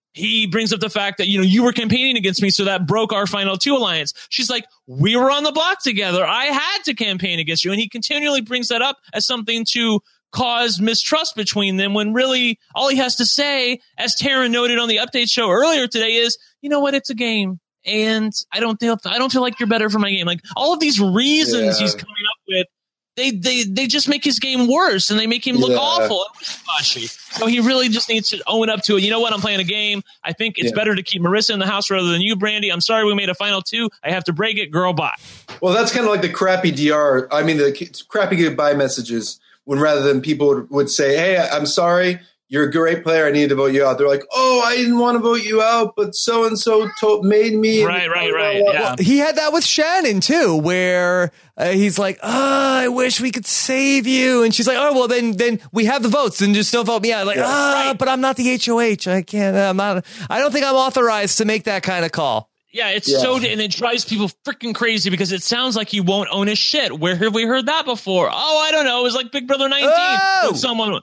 He brings up the fact that, you know, you were campaigning against me, so that broke our final two alliance. She's like, we were on the block together. I had to campaign against you. And he continually brings that up as something to cause mistrust between them, when really all he has to say, as Taryn noted on the update show earlier today, is, you know what, it's a game. And I don't feel, I don't feel like you're better for my game. Like, all of these reasons yeah. he's coming up with, They they they just make his game worse, and they make him look yeah. awful and wishy-washy. So he really just needs to own up to it. You know what? I'm playing a game. I think it's yeah. better to keep Marissa in the house rather than you, Brandi. I'm sorry we made a final two. I have to break it. Girl, bye. Well, that's kind of like the crappy D R. I mean, the crappy goodbye messages, when rather than people would, would say, hey, I'm sorry, you're a great player, I need to vote you out. They're like, oh, I didn't want to vote you out, but so-and-so told, made me. Right, right, right. Yeah. Well, he had that with Shannon, too, where uh, he's like, oh, I wish we could save you. And she's like, oh, well, then then we have the votes, and just still vote me out. Like, ah, yeah. right. But I'm not the H O H. I can't, I'm not, I don't think I'm authorized to make that kind of call. Yeah, it's yeah. so, and it drives people freaking crazy because it sounds like he won't own his shit. Where have we heard that before? Oh, I don't know. It was like Big Brother nineteen. Oh! Someone.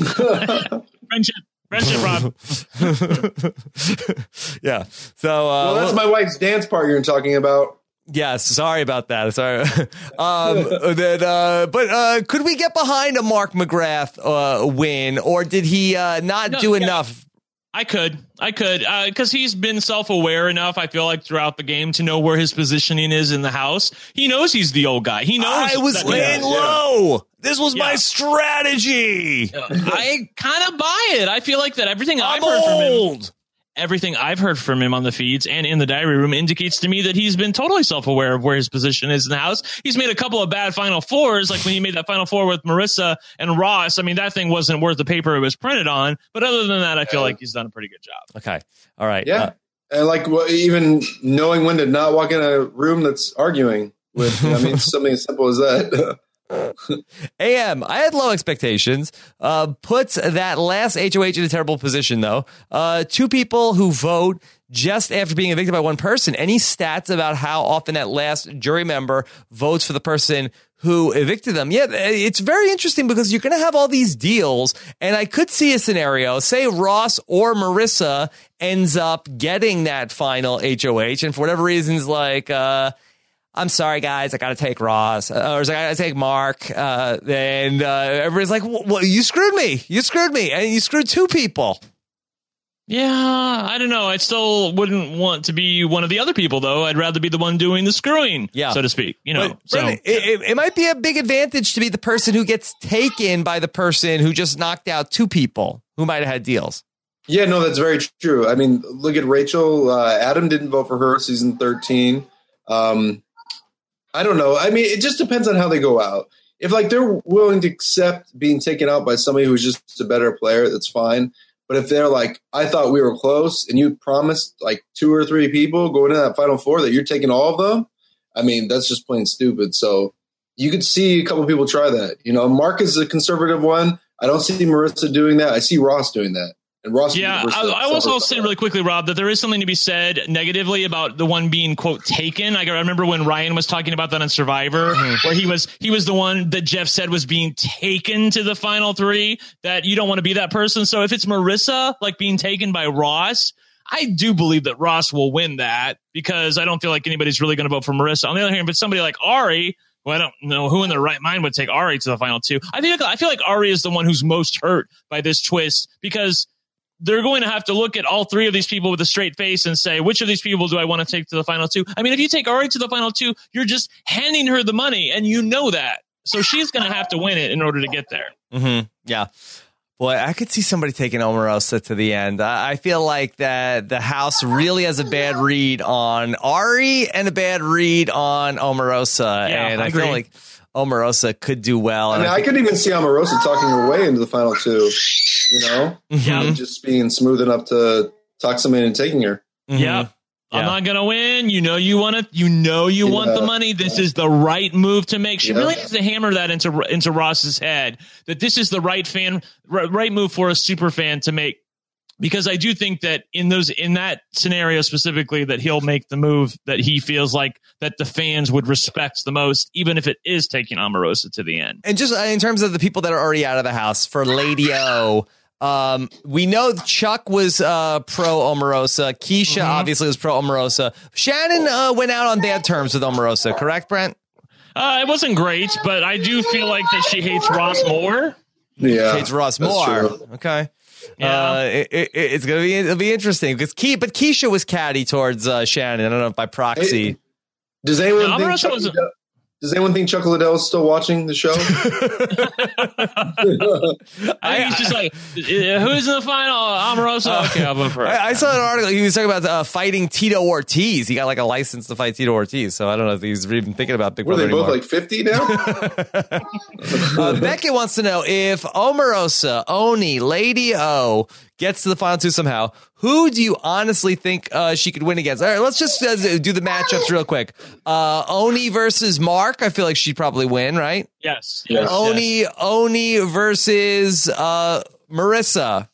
Friendship. Friendship, Rob. yeah. So, uh, well, that's my wife's dance part you're talking about. Yes. Sorry about that. Sorry. um, then, uh, but uh, could we get behind a Mark McGrath uh, win, or did he uh, not no, do yeah. enough? I could, I could, because uh, he's been self-aware enough, I feel like, throughout the game to know where his positioning is in the house. He knows he's the old guy. He knows. I was laying yeah. low. This was yeah. my strategy. I kind of buy it. I feel like that everything I'm I've heard old. from him, everything I've heard from him on the feeds and in the diary room indicates to me that he's been totally self-aware of where his position is in the house. He's made a couple of bad Final Fours, like when he made that Final Four with Marissa and Ross. I mean, that thing wasn't worth the paper it was printed on. But other than that, I feel like he's done a pretty good job. Okay. All right. Yeah. Uh, and like well, even knowing when to not walk in a room that's arguing with, I mean, something as simple as that. A M, I had low expectations. Uh, puts that last H O H in a terrible position, though. Uh, two people who vote just after being evicted by one person. Any stats about how often that last jury member votes for the person who evicted them? Yeah, it's very interesting because you're going to have all these deals, and I could see a scenario, say Ross or Marissa ends up getting that final H O H, and for whatever reasons, like, uh, I'm sorry, guys, I got to take Ross, uh, or I got to take Mark, uh, and uh, everybody's like, well, you screwed me. You screwed me, and you screwed two people. Yeah, I don't know. I still wouldn't want to be one of the other people, though. I'd rather be the one doing the screwing, yeah. so to speak. You know, but, so Brendan, it, it might be a big advantage to be the person who gets taken by the person who just knocked out two people who might have had deals. Yeah, no, that's very true. I mean, look at Rachel. Uh, Adam didn't vote for her season thirteen. Um, I don't know. I mean, it just depends on how they go out. If like they're willing to accept being taken out by somebody who's just a better player, that's fine. But if they're like, I thought we were close and you promised like two or three people going into that Final Four that you're taking all of them, I mean, that's just plain stupid. So you could see a couple of people try that. You know, Mark is a conservative one. I don't see Marissa doing that. I see Ross doing that. And Ross, yeah, I, I will also say really quickly, Rob, that there is something to be said negatively about the one being quote taken. Like I remember when Ryan was talking about that on Survivor, mm-hmm. where he was he was the one that Jeff said was being taken to the final three. That you don't want to be that person. So if it's Marissa like being taken by Ross, I do believe that Ross will win that because I don't feel like anybody's really going to vote for Marissa. On the other hand, but somebody like Ari. Well, I don't know who in their right mind would take Ari to the final two. I think I feel like Ari is the one who's most hurt by this twist because they're going to have to look at all three of these people with a straight face and say, which of these people do I want to take to the final two? I mean, if you take Ari to the final two, you're just handing her the money, and you know that. So she's going to have to win it in order to get there. Mm-hmm. Yeah. Boy, I could see somebody taking Omarosa to the end. I feel like that the house really has a bad read on Ari and a bad read on Omarosa. Yeah, and I, I feel like Omarosa could do well. I mean, I, I could even see Omarosa talking her way into the final two, you know, yeah. just being smooth enough to talk somebody into taking her. Mm-hmm. Yeah. I'm yeah. not going to win. You know, you want to, you know, you yeah. want the money. This is the right move to make. She yeah. really needs to hammer that into, into Ross's head that this is the right fan, right move for a super fan to make. Because I do think that in those, in that scenario specifically, that he'll make the move that he feels like that the fans would respect the most, even if it is taking Omarosa to the end. And just in terms of the people that are already out of the house for Lady O, Um, we know Chuck was uh, pro Omarosa. Keisha mm-hmm. obviously was pro Omarosa. Shannon uh, went out on bad terms with Omarosa, correct, Brent? Uh, it wasn't great, but I do feel like that she hates Ross more. Yeah, she hates Ross more. True. Okay, yeah, uh, it, it, it's gonna be it'll be interesting because Ke- but Keisha was catty towards uh, Shannon. I don't know if by proxy. Hey, does anyone no, think Chuck, Does anyone think Chuck Liddell is still watching the show? I think he's just like, who's in the final? Omarosa. Okay, I'll vote for it. I, I saw an article. He was talking about uh, fighting Tito Ortiz. He got like a license to fight Tito Ortiz. So I don't know if he's even thinking about Big Brother anymore. Were they both like fifty now? uh, Beckett wants to know if Omarosa, Oni, Lady O gets to the final two somehow, who do you honestly think uh, she could win against? All right, let's just uh, do the matchups real quick. Uh, Oni versus Mark. I feel like she'd probably win, right? Yes. yes Oni, yes. Oni versus uh, Marissa.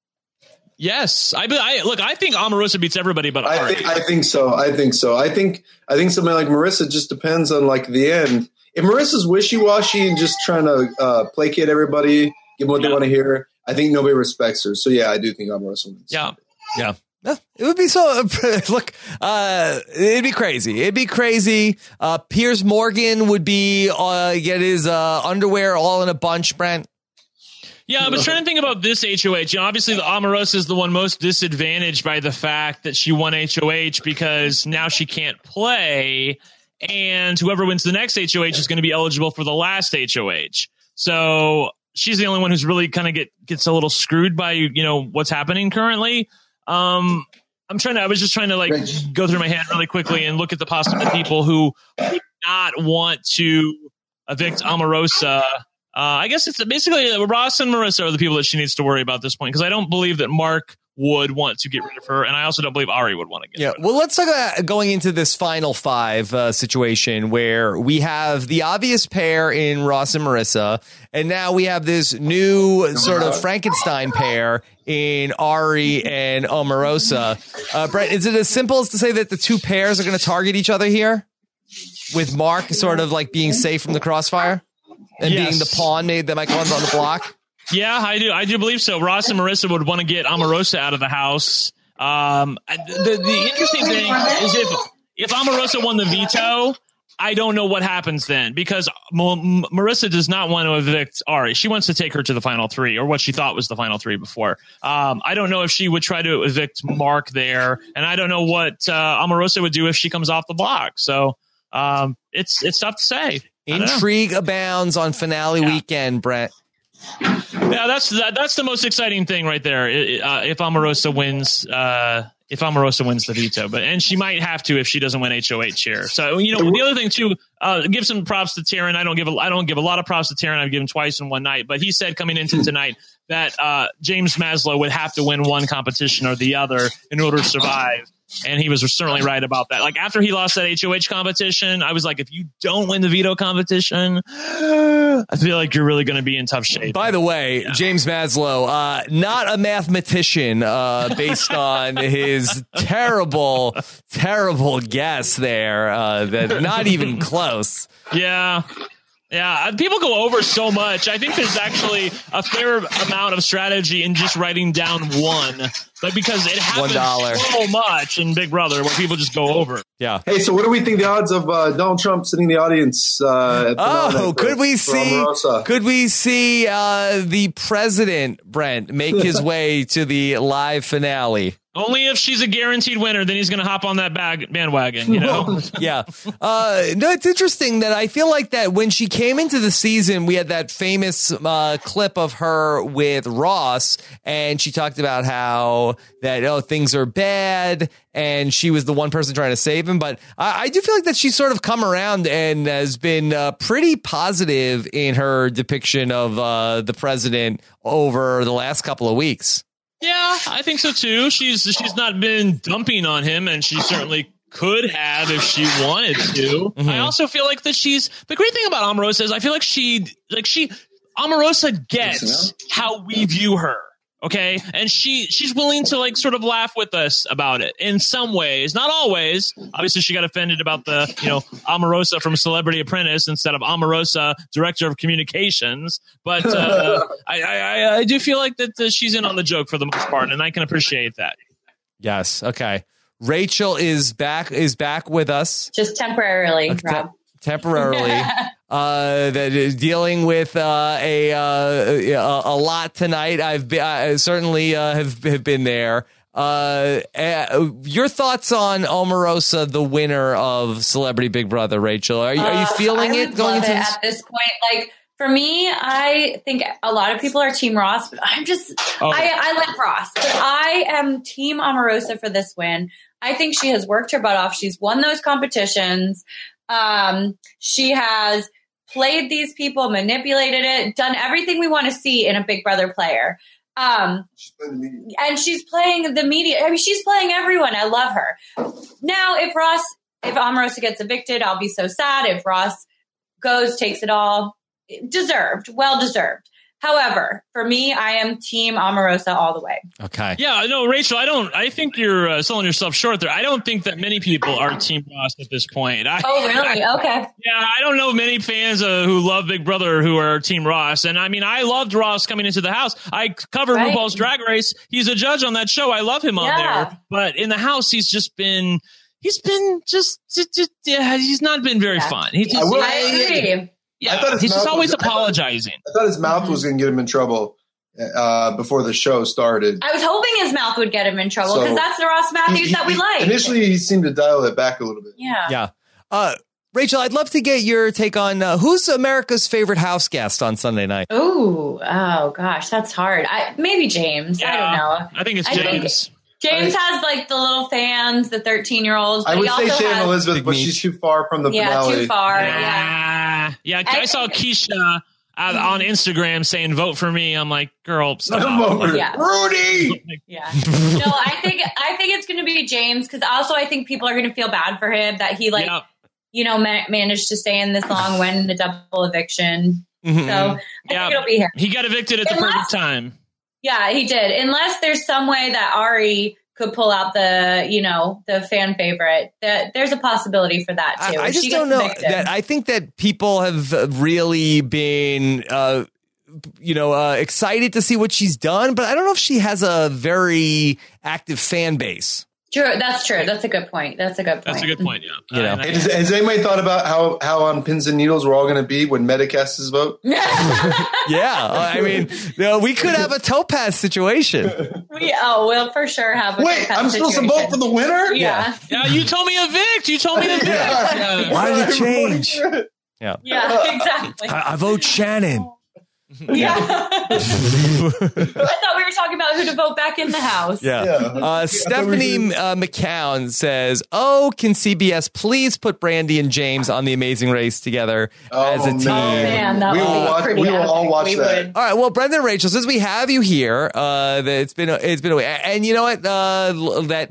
Yes, I, I look. I think Omarosa beats everybody, but I think, I think so. I think so. I think I think somebody like Marissa just depends on like the end. If Marissa's wishy washy and just trying to uh, placate everybody, give them what yeah. they want to hear, I think nobody respects her. So yeah, I do think Omarosa wins. Yeah, yeah. It would be so. Look, uh, it'd be crazy. It'd be crazy. Uh, Piers Morgan would be uh, get his uh, underwear all in a bunch, Brent. Yeah, I was trying to think about this H O H. You know, obviously, the Omarosa is the one most disadvantaged by the fact that she won H O H because now she can't play, and whoever wins the next H O H is going to be eligible for the last H O H. So she's the only one who's really kind of get gets a little screwed by you know what's happening currently. Um, I'm trying to. I was just trying to like go through my head really quickly and look at the possible people who would not want to evict Omarosa. Uh, I guess it's basically uh, Ross and Marissa are the people that she needs to worry about at this point because I don't believe that Mark would want to get rid of her, and I also don't believe Ari would want to get yeah, rid of her. Well, let's talk about going into this final five uh, situation where we have the obvious pair in Ross and Marissa, and now we have this new sort of Frankenstein pair in Ari and Omarosa. Uh, Brett, is it as simple as to say that the two pairs are going to target each other here, with Mark sort of like being safe from the crossfire and yes. being the pawn made that might go on the block? Yeah, I do. I do believe so. Ross and Marissa would want to get Omarosa out of the house. Um, the, the interesting thing is if if Omarosa won the veto, I don't know what happens then because M- Marissa does not want to evict Ari. She wants to take her to the final three, or what she thought was the final three before. Um, I don't know if she would try to evict Mark there, and I don't know what uh, Omarosa would do if she comes off the block. So um, it's it's tough to say. Intrigue abounds on finale yeah. weekend, Brett. Yeah, that's that, that's the most exciting thing right there. Uh, if Omarosa wins, uh, if Omarosa wins the veto, but and she might have to if she doesn't win H O H here. So you know the other thing too, uh, give some props to Taryn. I don't give a, I don't give a lot of props to Taryn. I've given twice in one night, but he said coming into tonight that uh, James Maslow would have to win one competition or the other in order to survive. And he was certainly right about that. Like after he lost that H O H competition, I was like, if you don't win the veto competition, I feel like you're really going to be in tough shape. By the way, yeah. James Maslow, uh, not a mathematician, uh, based on his terrible, terrible guess there. Uh, that not even close. Yeah. Yeah, people go over so much. I think there's actually a fair amount of strategy in just writing down one, like because it happens so much in Big Brother where people just go over. Yeah. Hey, so what do we think the odds of uh, Donald Trump sitting in the audience? Uh, at the oh, could for, we for see? Omarosa? Could we see uh, the president, Brent, make his way to the live finale? Only if she's a guaranteed winner, then he's going to hop on that bag bandwagon, you know? yeah. Uh, no, it's interesting that I feel like that when she came into the season, we had that famous uh, clip of her with Ross, and she talked about how that, oh, things are bad, and she was the one person trying to save him. But I, I do feel like that she's sort of come around and has been uh, pretty positive in her depiction of uh, the president over the last couple of weeks. Yeah, I think so too. She's she's not been dumping on him, and she certainly could have if she wanted to. Mm-hmm. I also feel like that she's the great thing about Omarosa is I feel like she like she Omarosa gets how we view her. Okay, and she she's willing to like sort of laugh with us about it in some ways, not always. Obviously, she got offended about the you know Omarosa from Celebrity Apprentice instead of Omarosa, Director of Communications. But uh, I, I I do feel like that uh, she's in on the joke for the most part, and I can appreciate that. Yes. Okay. Rachel is back is back with us, just temporarily, okay. Rob. Temporarily. Uh, that is dealing with uh, a, uh, a a lot tonight. I've been, I certainly uh, have have been there. Uh, uh, your thoughts on Omarosa, the winner of Celebrity Big Brother, Rachel? Are you, are you feeling uh, it going into it at this point? Like for me, I think a lot of people are Team Ross, but I'm just oh. I, I like Ross, but I am Team Omarosa for this win. I think she has worked her butt off. She's won those competitions. Um, she has played these people, manipulated it, done everything we want to see in a Big Brother player. Um, and she's playing the media. I mean, she's playing everyone. I love her. Now, if Ross, if Omarosa gets evicted, I'll be so sad. If Ross goes, takes it all, deserved, well deserved. However, for me, I am Team Omarosa all the way. Okay. Yeah, no, Rachel, I don't. I think you're uh, selling yourself short there. I don't think that many people are Team Ross at this point. I, oh, really? I, okay. Yeah, I don't know many fans uh, who love Big Brother who are Team Ross. And I mean, I loved Ross coming into the house. I cover right. RuPaul's Drag Race. He's a judge on that show. I love him on yeah. there. But in the house, he's just been. He's been just. just, just yeah, he's not been very yeah. fun. He just. I, will, I agree. Yeah, I thought he's just always was, apologizing. I thought, I thought his mouth mm-hmm. was going to get him in trouble uh, before the show started. I was hoping his mouth would get him in trouble because so that's the Ross Matthews he, he, that we like. Initially, he seemed to dial it back a little bit. Yeah. Yeah. Uh, Rachel, I'd love to get your take on uh, who's America's favorite house guest on Sunday night. Ooh, oh gosh, that's hard. I, maybe James. Yeah, I don't know. I think it's I James. Think James I, has like the little fans, the thirteen-year-olds. I would say Shannon Elizabeth, but she's too far from the yeah, finale. Yeah, too far. Yeah, yeah. yeah I, I saw Keisha uh, on Instagram saying, "Vote for me." I'm like, "Girl, stop." Yeah. Rudy. Yeah. No, I think I think it's going to be James because also I think people are going to feel bad for him that he like yep. you know ma- managed to stay in this long, win the double eviction. Mm-hmm. So I yep. think it'll be him. He got evicted at the Unless, perfect time. Yeah, he did. Unless there's some way that Ari could pull out the, you know, the fan favorite. That there's a possibility for that too. I, I just don't know evicted. that. I think that people have really been, uh, you know, uh, excited to see what she's done, but I don't know if she has a very active fan base. True, that's true. That's a good point. That's a good point. That's a good point. Yeah. You know, hey, does, has anybody thought about how how on pins and needles we're all going to be when Meta casts his vote? Yeah, I mean, you know, we could have a Topaz situation. We oh, we'll for sure have. A Wait, I'm supposed situation. to vote for the winner? Yeah. Yeah, you told me evict. You told me to evict. Yeah. Yeah. Why did it change? Yeah. Yeah. Exactly. I, I vote Shannon. Yeah. I thought we were talking about who to vote back in the house. Yeah. yeah. Uh, Stephanie uh, McCown says, oh, can C B S please put Brandy and James on The Amazing Race together oh, as a team? Man. Oh, man, that we will, watch, we will all watch we that. Would. All right. Well, Brendan and Rachel, since we have you here, uh, that it's been, it's been a way. And you know what? Uh, that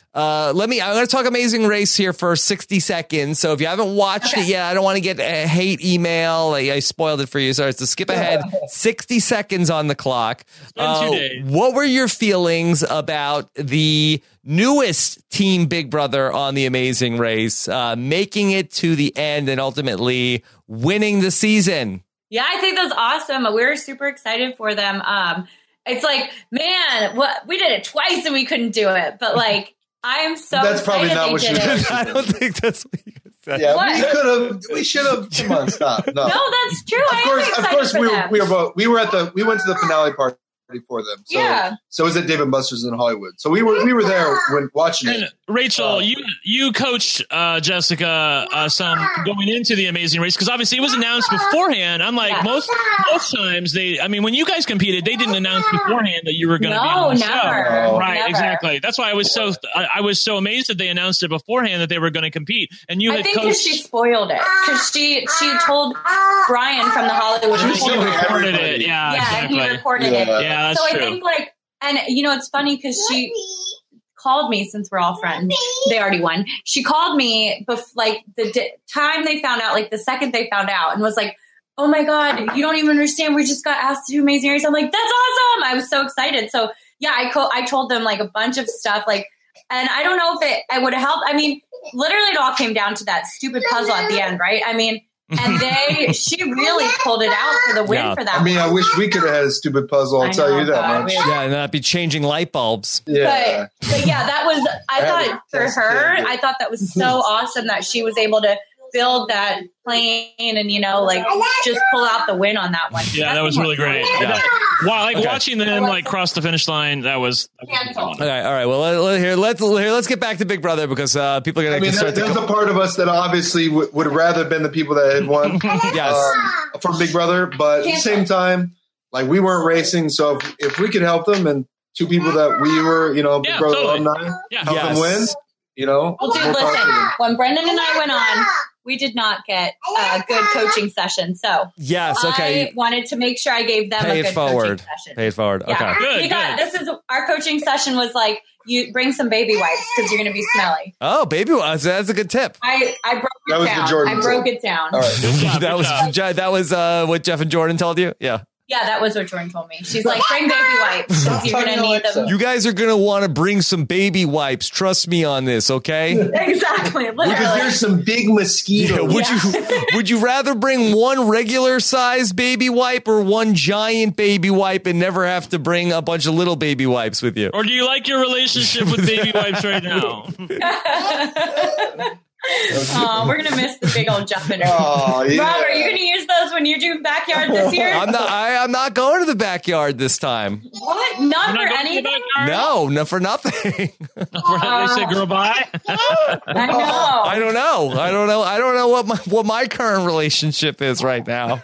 Uh, let me, I'm going to talk Amazing Race here for sixty seconds. So if you haven't watched okay. it yet, I don't want to get a hate email. I, I spoiled it for you. So, so skip ahead sixty seconds on the clock. Uh, what were your feelings about the newest Team Big Brother on the Amazing Race, uh, making it to the end and ultimately winning the season? Yeah, I think that's awesome. We were super excited for them. Um, it's like, man, what we did it twice and we couldn't do it. But like, I am so That's probably not what you did. I don't think that's what you said. Yeah, what? we could have. We should have. Come on, stop. No, no that's true. Of I course, am of course, for we were. them. We were both. We were at the. We went to the finale party for them. So, yeah. So it was at Dave and Buster's in Hollywood. So we were. We were there when watching and it. Rachel, uh, you you coached uh, Jessica uh, some going into the Amazing Race because obviously it was announced beforehand. Unlike yeah. most most times, they. I mean, when you guys competed, they didn't announce beforehand that you were going to no, be on the never. show. Right, never. Exactly. That's why I was so I, I was so amazed that they announced it beforehand that they were going to compete. And you, I had think because she spoiled it because she she told Brian from the Hollywood she Reporter. reported it. Yeah, yeah, exactly. and he reported yeah. it. Yeah, that's so true. I think like, and you know, it's funny because she called me since we're all friends. They already won. She called me bef- like the di- time they found out, like the second they found out, and was like, "Oh my god, you don't even understand. We just got asked to do Amazing Race." I'm like, "That's awesome!" I was so excited. So yeah, I co- I told them like a bunch of stuff, like, and I don't know if it it would have helped. I mean, literally, it all came down to that stupid puzzle at the end, right? I mean. And they, she really pulled it out for the win yeah. for that. I mean, one. I wish we could have had a stupid puzzle. I'll I tell know, you that God, much. Yeah, and not be changing light bulbs. Yeah. But, but yeah, that was, I That thought for was her, terrible. I thought that was so awesome that she was able to build that plane and, you know, like just pull out the win on that one. Yeah, That's that was really great. Yeah. Wow, like Okay. watching them like cross the finish line, that was. That was fun. All right, all right. Well, let, let, here, let's here, let's get back to Big Brother because uh, people are going I mean, to there, start to there's go- a part of us that obviously w- would have rather been the people that had won Yes. um, from Big Brother, but at the same time, like we weren't racing, so if, if we could help them and two people that we were, you know, Big Yeah, Brother totally. alumni, Yeah. help Yes. them win, you know. Well, dude, more power to listen, them. when Brendan and I went on, we did not get a good coaching session. So Yes, okay. I wanted to make sure I gave them Pay a it good forward. coaching session. Pay it forward. Yeah. Okay. Good, we got, good. this is our coaching session was like, you bring some baby wipes because you're going to be smelly. Oh, baby, that's that's a good tip. I, I broke That it was the down. Jordan I broke tip. it down. All right. job, that good was job. Je- that was uh, what Jeff and Jordan told you. Yeah. Yeah, that was what Jordan told me. She's like, bring baby wipes because you're going to need them. You guys are gonna want to bring some baby wipes. Trust me on this, okay? Exactly. Because Literally. there's some big mosquitoes. Yeah, would you would you rather bring one regular size baby wipe or one giant baby wipe and never have to bring a bunch of little baby wipes with you? Or do you like your relationship with baby wipes right now? Oh, we're going to miss the big old jumping. Oh, yeah. Rob, are you going to use those when you do backyard this year? I'm not. I, I'm not going to the backyard this time. What? Not You're for not going to the anything? backyard? No, no, for nothing. They say girl bye. I know. I don't know. I don't know. I don't know what my what my current relationship is right now.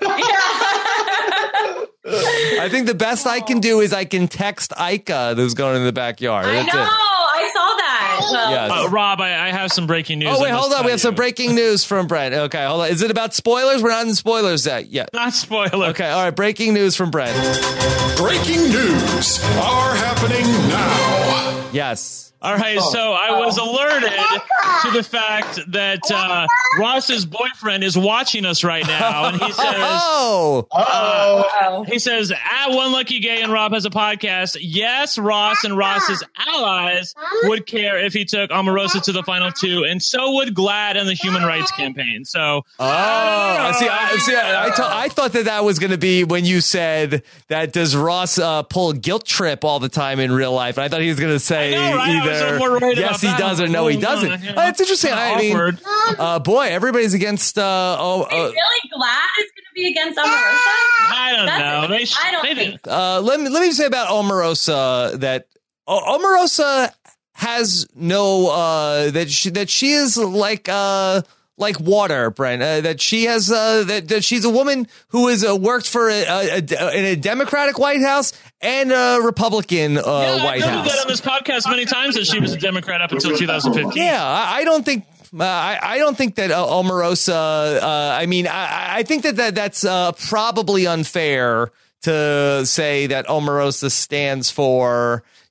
I think the best I can do is I can text Ika who's going in the backyard. I That's know. it. I saw that. Well, Yes. Uh, Rob, I, I have some breaking news. Oh wait, I must hold on. tell We have some you. breaking news from Brent. Okay, hold on. Is it about spoilers? We're not in spoilers yet. yet. Not spoiler. Okay, all right. Breaking news from Brent. Breaking news are happening now. Yes. All right, so I was alerted to the fact that uh, Ross's boyfriend is watching us right now, and he says, Oh. oh. he says, at One Lucky Gay and Rob has a podcast. Yes, Ross and Ross's allies would care if he took Omarosa to the final two, and so would GLAAD and the Human Rights Campaign. So, Oh, I see. I see. I, I, th- I thought that that was going to be when you said that does Ross uh, pull a guilt trip all the time in real life. And I thought he was going to say I know, right? I was either so more worried yes about he that. does or no he Oh, doesn't. yeah. Uh, it's interesting. I mean, Awkward. uh, boy, everybody's against. Uh, oh, Are you uh, really glad it's going to be against Omarosa? I don't That's- know. They, sh- I don't they think didn't. uh, let me let me say about Omarosa that o- Omarosa has no uh, that she that she is like uh. like water, Brent, uh, that she has, uh, that, that she's a woman who has uh, worked for a, a, a, in a Democratic White House and a Republican uh, Yeah, White I've noted House. that on this podcast many times that she was a Democrat up until two thousand fifteen. Yeah, I, I don't think. Uh, I, I don't think that uh, Omarosa. Uh, I mean, I, I think that, that that's uh, probably unfair to say that Omarosa stands for,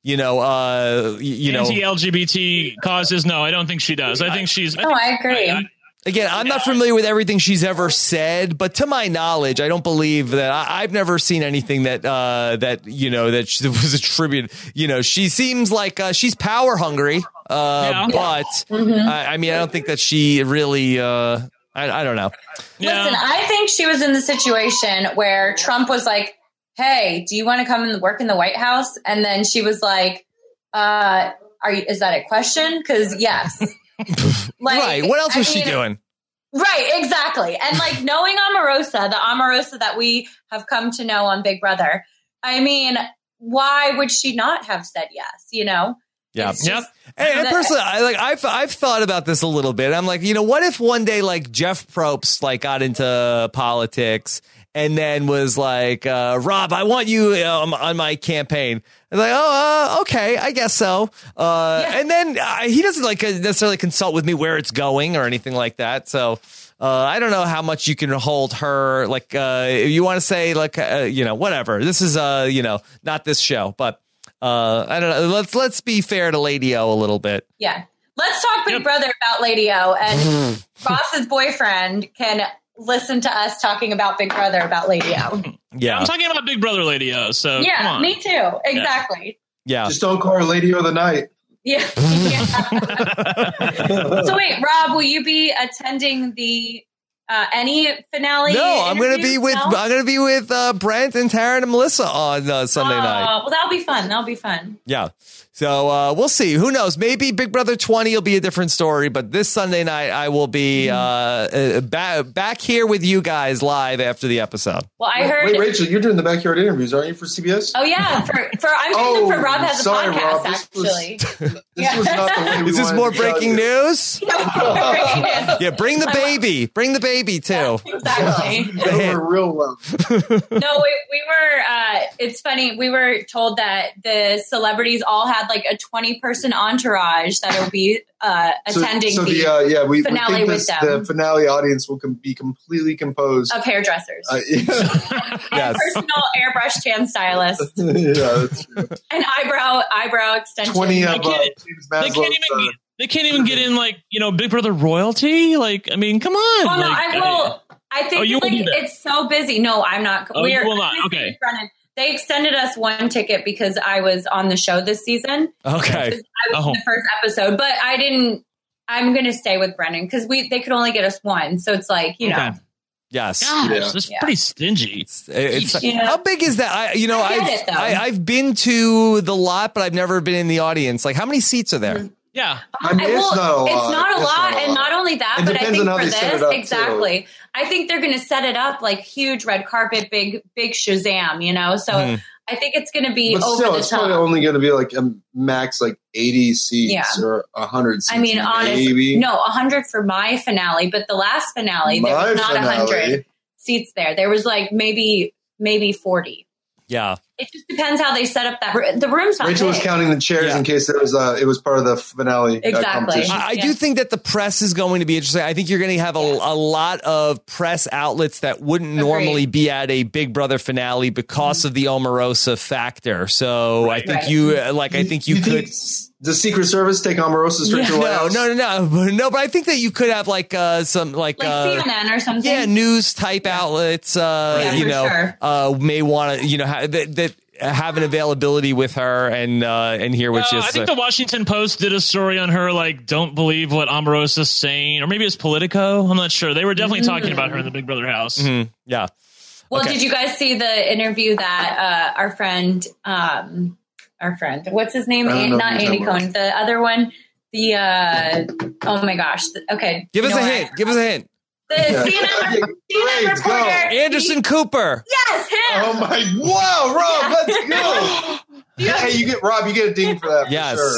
you know, uh, you know, anti-L G B T causes. No, I don't think she does. I think she's. No, I agree. I, I, Again, I'm not familiar with everything she's ever said, but to my knowledge, I don't believe that I, I've never seen anything that uh, that you know that she, was attributed. You know, she seems like uh, she's power hungry, uh, Yeah. but Mm-hmm. I, I mean, I don't think that she really. Uh, I, I don't know. yeah. Listen, I think she was in the situation where Trump was like, "Hey, do you want to come and work in the White House?" And then she was like, uh, "Are you? Is that a question? Because yes." Like, Right. What else was I she mean, doing? Right, exactly. And like knowing Omarosa, the Omarosa that we have come to know on Big Brother, I mean, why would she not have said yes? You know? Yeah. It's Yep. just- And, and the- personally, I, like I've I've thought about this a little bit. I'm like, you know, what if one day like Jeff Probst like got into politics and then was like, uh, Rob, I want you um, on my campaign. And like, oh, uh, okay, I guess so. Uh, Yeah. And then uh, he doesn't like necessarily consult with me where it's going or anything like that. So uh, I don't know how much you can hold her. Like, uh, if you want to say like, uh, you know, whatever. This is, uh, you know, not this show, but. Uh, I don't know. Let's let's be fair to Lady O a little bit. Yeah. Let's talk Big Yep. Brother about Lady O, and Ross's boyfriend can listen to us talking about Big Brother about Lady O. Yeah, I'm talking about Big Brother Lady O. So come Yeah, on. me too. Exactly. yeah. Just don't call her Lady of the Night. Yeah. yeah. So wait, Rob, will you be attending the uh, any finale? No, I'm gonna be interviews? with No? I'm gonna be with uh, Brent and Taryn and Melissa on uh, Sunday Oh, night. well, that'll be fun. That'll be fun. Yeah. So uh, we'll see. Who knows? Maybe Big Brother twenty will be a different story. But this Sunday night, I will be uh, uh, back back here with you guys live after the episode. Well, I heard. Wait, Rachel, you're doing the backyard interviews, aren't you, for C B S? Oh yeah, for for I'm doing Oh, them for Rob has a sorry, podcast Rob. This was- actually. This Yeah. was not the way we Is this wanted more to tell breaking you. news? Yeah, Yeah, bring the baby. Bring the baby too. exactly. They were real love. No, we, we were. Uh, it's funny. We were told that the celebrities all had like a twenty person entourage that will be uh, So, attending so the, the uh, yeah, we, we finale think with this, them. the finale audience will com- be completely composed. of hairdressers Uh, yeah, Yes. personal airbrush tan stylists yeah, that's true. and eyebrow eyebrow extension. Twenty of They uh, can't- James They Maslow's, can't even. uh, They can't even get in like you know Big Brother royalty. Like I mean, come on. Well, no, Like, I will. I think Oh, you will like be there. it's so busy. No, I'm not. Oh, you will not. I'm Okay. in front of- They extended us one ticket because I was on the show this season. Okay. I was Oh. in the first episode, but I didn't. I'm going to stay with Brendan because we they could only get us one. So it's like you know. Okay. Yes. Gosh, Yeah. that's Yeah. pretty stingy. It's, it's- Yeah. How big is that? I, you know, I get I've, it, though. I, I've been to the lot, but I've never been in the audience. Like, how many seats are there? Yeah. I mean, I- it's well, not a lot. It's not a It's lot, not a and lot. not only that, It but I depends think on how for they set this, it up, too. exactly. I think they're going to set it up like huge red carpet, big, big Shazam. You know, so Mhm. I think it's going to be But over still, the it's top. probably only going to be like a max like eighty seats Yeah. or one hundred seats. I mean, honestly, maybe. no, one hundred for my finale, but the last finale, there My was not finale. one hundred seats there. There was like maybe, maybe forty. Yeah. It just depends how they set up that. r- The room's not Rachel was big. counting the chairs Yeah. in case there was uh, it was part of the finale uh, Exactly. competition. I, I Yeah. do think that the press is going to be interesting. I think you're going to have a, a lot of press outlets that wouldn't Agreed. normally be at a Big Brother finale because of the Omarosa factor. So I think Right. you, uh, like, I think you, could. think s- the Secret Service take Omarosa straight to the White No, House? no, no, no, no. But I think that you could have like uh, some like, like uh, C N N or something. yeah, news type outlets. Uh, Yeah, you for know, sure. uh, may want to, you know, ha- that, that have an availability with her and uh, and hear what Uh, she I has to think say. the Washington Post did a story on her, like, don't believe what Omarosa's saying. Or maybe it's Politico. I'm not sure. They were definitely talking about her in the Big Brother house. Mhm. Yeah. Well, Okay. did you guys see the interview that uh, our friend, um, our friend, what's his name? I don't An- know not who you're Andy talking about. Cohen. The other one. The uh, oh my gosh. The- okay, Give you us know a what? hint. Give us a hint. The Yeah. C N N, Great, C N N go. reporter. Anderson Cooper. Yes, him. Oh my! Wow, Rob, let's go. Hey, you get Rob. You get a ding for that. For Yes. sure.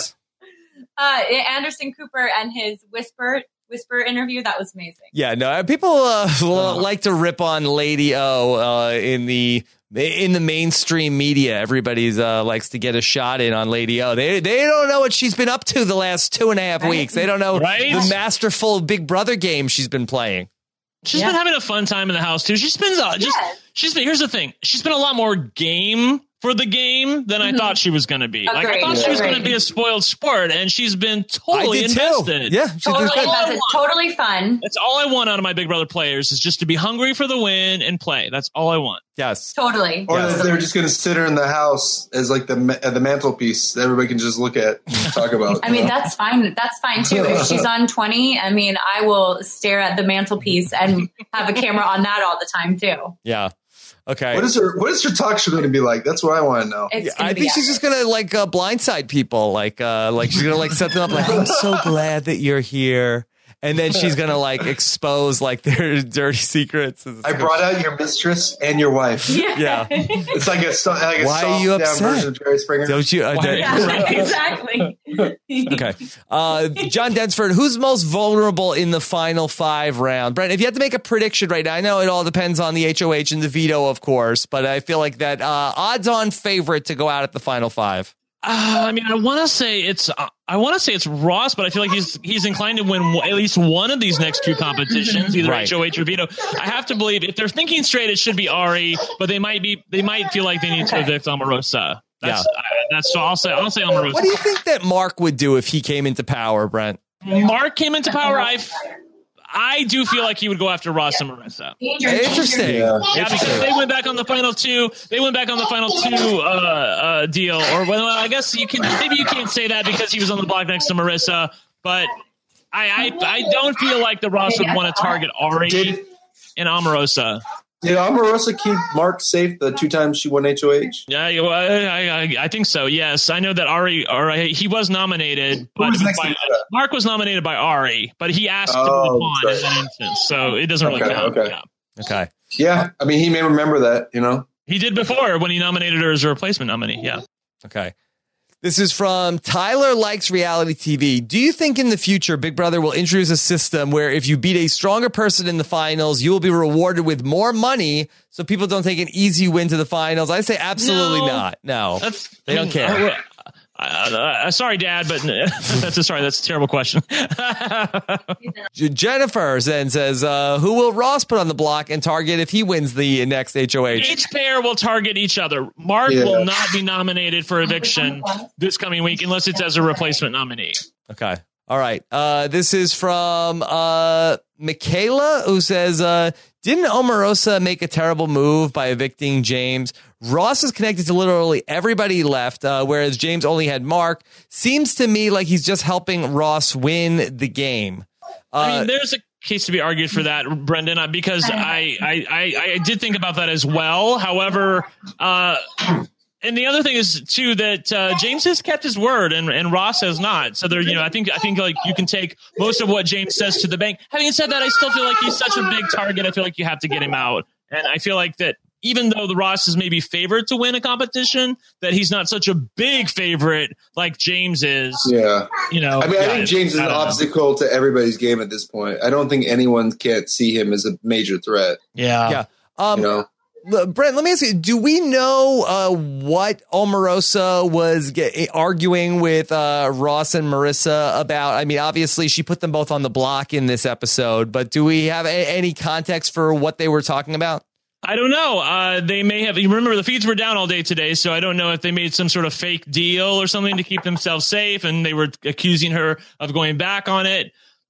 Uh, Anderson Cooper and his whisper whisper interview. That was amazing. Yeah, no, people uh, l- like to rip on Lady O uh, in the in the mainstream media. Everybody's uh, likes to get a shot in on Lady O. They they don't know what she's been up to the last two and a half Right. weeks. They don't know Right? the masterful Big Brother game she's been playing. She's Yeah. been having a fun time in the house too. She spends uh, just Yes. she's been here's the thing. She's been a lot more game for the game than I Mhm. thought she was going to be. Like I Agreed. thought she was Agreed. going to be a spoiled sport, and she's been totally I did too. invested. Yeah, she's Totally, been good. that's totally fun. That's all I want out of my Big Brother players is just to be hungry for the win and play. That's all I want. Yes. Totally. Or Yes. that they're just going to sit her in the house as like the ma- uh, the mantelpiece that everybody can just look at and talk about. I mean, that's fine. That's fine too. If she's on twenty, I mean, I will stare at the mantelpiece and have a camera on that all the time too. Yeah. Okay. What is her What is her talk show going to be like? That's what I want to know. It's Yeah, gonna I be think she's epic. just gonna like uh, blindside people, like uh, like she's gonna like set them up, like I'm so glad that you're here, and then she's gonna like expose like their dirty secrets. I brought out your mistress and your wife. Yeah. Yeah. It's like a, so- like a Why are soft you down upset? version of Jerry Springer. Don't you? Uh, Why- Yeah, exactly. okay. Uh, John Densford, who's most vulnerable in the final five round? Brent, if you had to make a prediction right now, I know it all depends on the H O H and the veto, of course, but I feel like that uh, odds-on favorite to go out at the final five. Uh, I mean, I want to say it's uh, I want to say it's Ross, but I feel like he's he's inclined to win w- at least one of these next two competitions, either Right. H O H or veto. I have to believe if they're thinking straight, it should be Ari, but they might be they might feel like they need to evict Omarosa. That's Yeah. uh, that's so I'll say I'll say Omarosa. What do you think that Mark would do if he came into power, Brent? Mark came into power. I I do feel like he would go after Ross and Marissa. Interesting. Yeah. Yeah, because they went back on the final two. They went back on the final two uh, uh, deal, or well, I guess you can. Maybe you can't say that because he was on the block next to Marissa. But I, I, I don't feel like the Ross would want to target Ari Did, and Omarosa. did Omarosa keep Mark safe the two times she won H O H? Yeah, you- I, I, I think so. Yes, I know that Ari. Ari he was nominated, but was next by, to that? Mark was nominated by Ari, but he asked to Oh, move on in sorry. that instance, so it doesn't really Okay, count. okay. Yeah. Okay. Yeah, I mean, he may remember that, you know? He did before when he nominated her as a replacement nominee. Yeah. Okay. This is from Tyler Likes Reality T V. Do you think in the future Big Brother will introduce a system where if you beat a stronger person in the finals, you will be rewarded with more money so people don't take an easy win to the finals? I say absolutely No. not. No. That's They I don't mean, care. uh, uh, uh, sorry, Dad, but that's a sorry. That's a terrible question. J- Jennifer then says, uh, who will Ross put on the block and target if he wins the next H O H? Each pair will target each other. Mark Yeah. will not be nominated for eviction this coming week unless it's as a replacement nominee. Okay. All right. Uh, this is from uh, Michaela, who says, uh, didn't Omarosa make a terrible move by evicting James? Ross is connected to literally everybody left, uh, whereas James only had Mark. Seems to me like he's just helping Ross win the game. Uh, I mean, there's a case to be argued for that, Brendan, uh, because I, I, I, I did think about that as well. However, uh, and the other thing is too that uh, James has kept his word and, and Ross has not. So there, you know, I think I think like you can take most of what James says to the bank. Having said that, I still feel like he's such a big target. I feel like you have to get him out, and I feel like that. Even though the Ross is maybe favored to win a competition, that he's not such a big favorite like James is. Yeah. You know, I mean, I yeah, think James is I an don't know. obstacle to everybody's game at this point. I don't think anyone can't see him as a major threat, Yeah. yeah. Um, you know? L- Brent, let me ask you, do we know uh, what Omarosa was get, arguing with uh, Ross and Marissa about? I mean, obviously, she put them both on the block in this episode, but do we have a- any context for what they were talking about? I don't know. Uh, they may have. You remember the feeds were down all day today, so I don't know if they made some sort of fake deal or something to keep themselves safe, and they were accusing her of going back on it.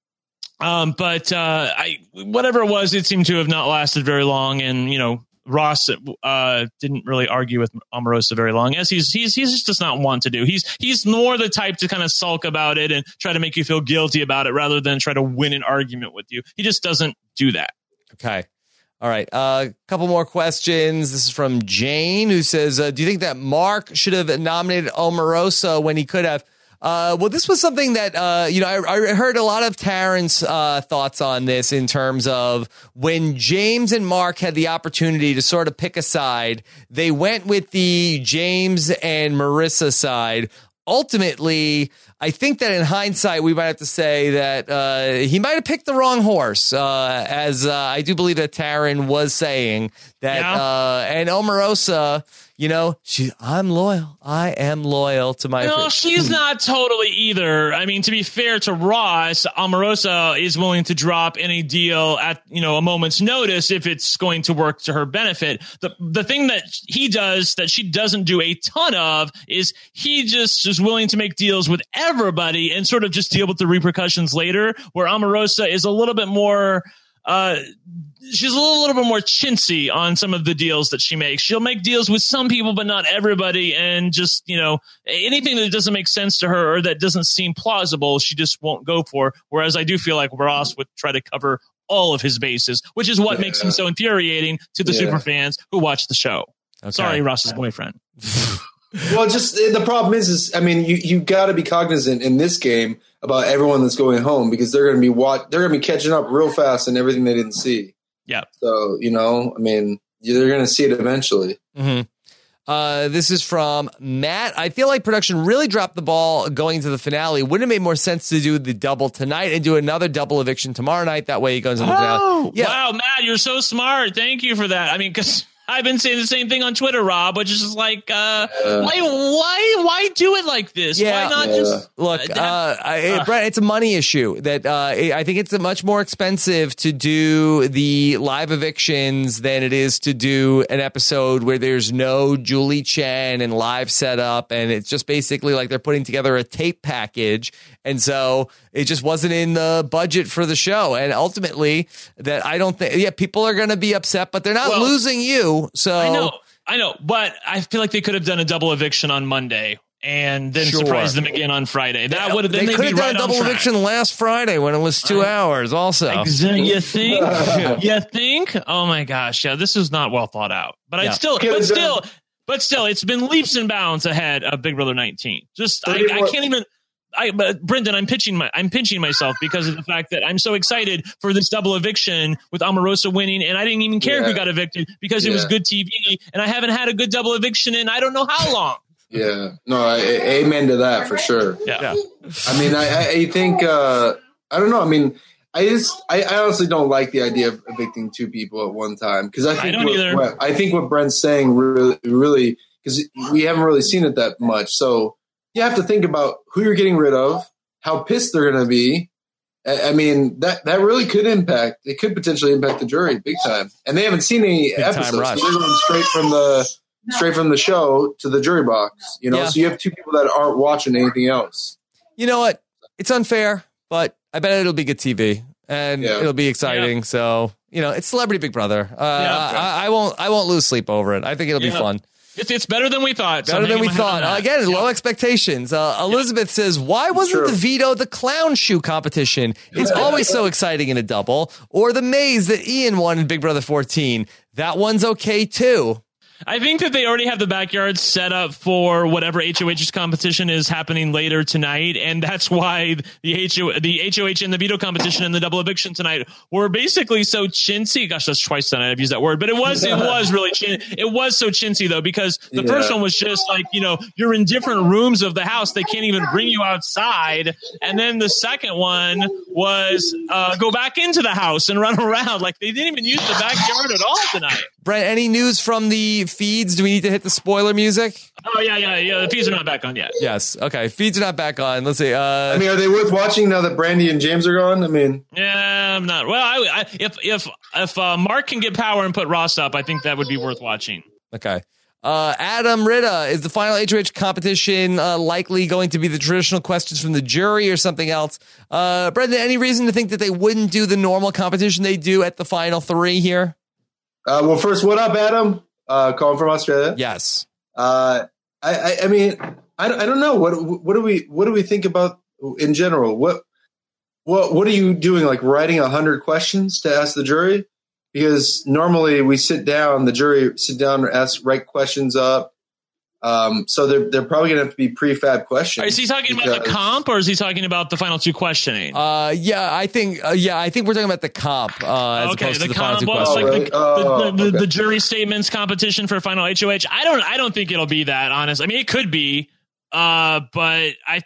Um, but uh, I, whatever it was, it seemed to have not lasted very long, and you know, Ross uh, didn't really argue with Omarosa very long, as he's he's he's just does not want to do. He's he's more the type to kind of sulk about it and try to make you feel guilty about it, rather than try to win an argument with you. He just doesn't do that. Okay. All right. A uh, couple more questions. This is from Jane, who says, uh, do you think that Mark should have nominated Omarosa when he could have? Uh, well, this was something that, uh, you know, I, I heard a lot of Taryn's uh, thoughts on this in terms of when James and Mark had the opportunity to sort of pick a side, they went with the James and Marissa side. Ultimately, I think that in hindsight, we might have to say that uh, he might have picked the wrong horse, uh, as uh, I do believe that Taryn was saying that, Yeah. uh, and Omarosa, you know, she, I'm loyal. I am loyal to my. No, she's not totally either. I mean, to be fair to Ross, Omarosa is willing to drop any deal at, you know, a moment's notice if it's going to work to her benefit. The the thing that he does that she doesn't do a ton of is he just is willing to make deals with everybody and sort of just deal with the repercussions later, where Omarosa is a little bit more uh she's a little, little bit more chintzy on some of the deals that she makes. She'll make deals with some people, but not everybody. And just, you know, anything that doesn't make sense to her or that doesn't seem plausible, she just won't go for. Whereas I do feel like Ross would try to cover all of his bases, which is what yeah. makes him so infuriating to the yeah. super fans who watch the show. Okay. Sorry, Ross's boyfriend. Well, just the problem is, is I mean, you you got to be cognizant in this game about everyone that's going home, because they're going to be wat- they're going to be catching up real fast in everything they didn't see. Yeah. So, you know, I mean, they're going to see it eventually. Mm-hmm. Uh, this is from Matt. I feel like production really dropped the ball going to the finale. Wouldn't it make more sense to do the double tonight and do another double eviction tomorrow night? That way he goes in the oh, finale. Yeah. Wow, Matt, you're so smart. Thank you for that. I mean, because I've been saying the same thing on Twitter, Rob, which is just like, uh, uh, why, why, why do it like this? Yeah, why not yeah. just look? Uh, uh, I, uh, Brett, it's a money issue. That uh, I think it's much more expensive to do the live evictions than it is to do an episode where there's no Julie Chen and live setup, and it's just basically like they're putting together a tape package, and so it just wasn't in the budget for the show. And ultimately, that I don't think. Yeah, people are going to be upset, but they're not well, losing you. So I know, I know, but I feel like they could have done a double eviction on Monday and then sure. surprise them again on Friday. That would have they could have done right a double eviction last Friday when it was two uh, hours. Also, you think? You think? Oh my gosh, yeah, this is not well thought out. But yeah. I still, but still, but still, it's been leaps and bounds ahead of Big Brother nineteen. Just I, I can't even. I, but Brendan, I'm pitching my, I'm pinching myself because of the fact that I'm so excited for this double eviction with Omarosa winning, and I didn't even care yeah. who got evicted because yeah. it was good T V, and I haven't had a good double eviction in I don't know how long. Yeah, no, I, amen to that for sure. Yeah, I mean, I, I think uh, I don't know. I mean, I just, I, I honestly don't like the idea of evicting two people at one time, because I think I don't what, either. What, I think what Brent's saying really, really, because we haven't really seen it that much, so. You have to think about who you're getting rid of, how pissed they're going to be. I mean, that, that really could impact. It could potentially impact the jury big time. And they haven't seen any big episodes. So they're going straight from the straight from the show to the jury box. You know, yeah. So you have two people that aren't watching anything else. You know what? It's unfair, but I bet it'll be good T V and yeah. it'll be exciting. Yeah. So you know, it's Celebrity Big Brother. Uh, yeah, okay. I, I won't. I won't lose sleep over it. I think it'll yeah. be fun. It's, it's better than we thought. Better so than we thought. Uh, again, yeah. low expectations. Uh, Elizabeth yeah. says, why wasn't the veto the clown shoe competition? It's always so exciting in a double. Or the maze that Ian won in Big Brother fourteen. That one's okay, too. I think that they already have the backyard set up for whatever H O H's competition is happening later tonight, and that's why the H O the H O H and the veto competition and the double eviction tonight were basically so chintzy. Gosh, that's twice tonight I've used that word, but it was it was really chin- it was so chintzy though, because the yeah. first one was just like, you know, you're in different rooms of the house, they can't even bring you outside, and then the second one was uh, go back into the house and run around. Like they didn't even use the backyard at all tonight. Brent, any news from the feeds? Do we need to hit the spoiler music? Oh, yeah, yeah, yeah. The feeds are not back on yet. Yes. Okay. Feeds are not back on. Let's see. Uh, I mean, are they worth watching now that Brandy and James are gone? I mean, yeah, I'm not. Well, I, I, if if if uh, Mark can get power and put Ross up, I think that would be worth watching. Okay. Uh, Adam Ritta, is the final H O H competition uh, likely going to be the traditional questions from the jury or something else? Uh, Brendan, any reason to think that they wouldn't do the normal competition they do at the final three here? Uh, well, first, what up, Adam? Uh, calling from Australia. Yes. Uh, I, I, I mean, I, I don't know. What, what do we, what do we think about in general? What, what, what are you doing? Like writing a hundred questions to ask the jury? Because normally we sit down, the jury sit down and ask, write questions up. Um, so they're they're probably going to have to be prefab questions. Is he talking because, about the comp, or is he talking about the final two questioning? Uh, yeah, I think uh, yeah, I think we're talking about the comp uh, as okay, opposed the to the comp, final two well, questioning. Like the, oh, the, the, okay. the jury statements competition for final H O H. I don't I don't think it'll be that, honest. I mean, it could be, uh, but I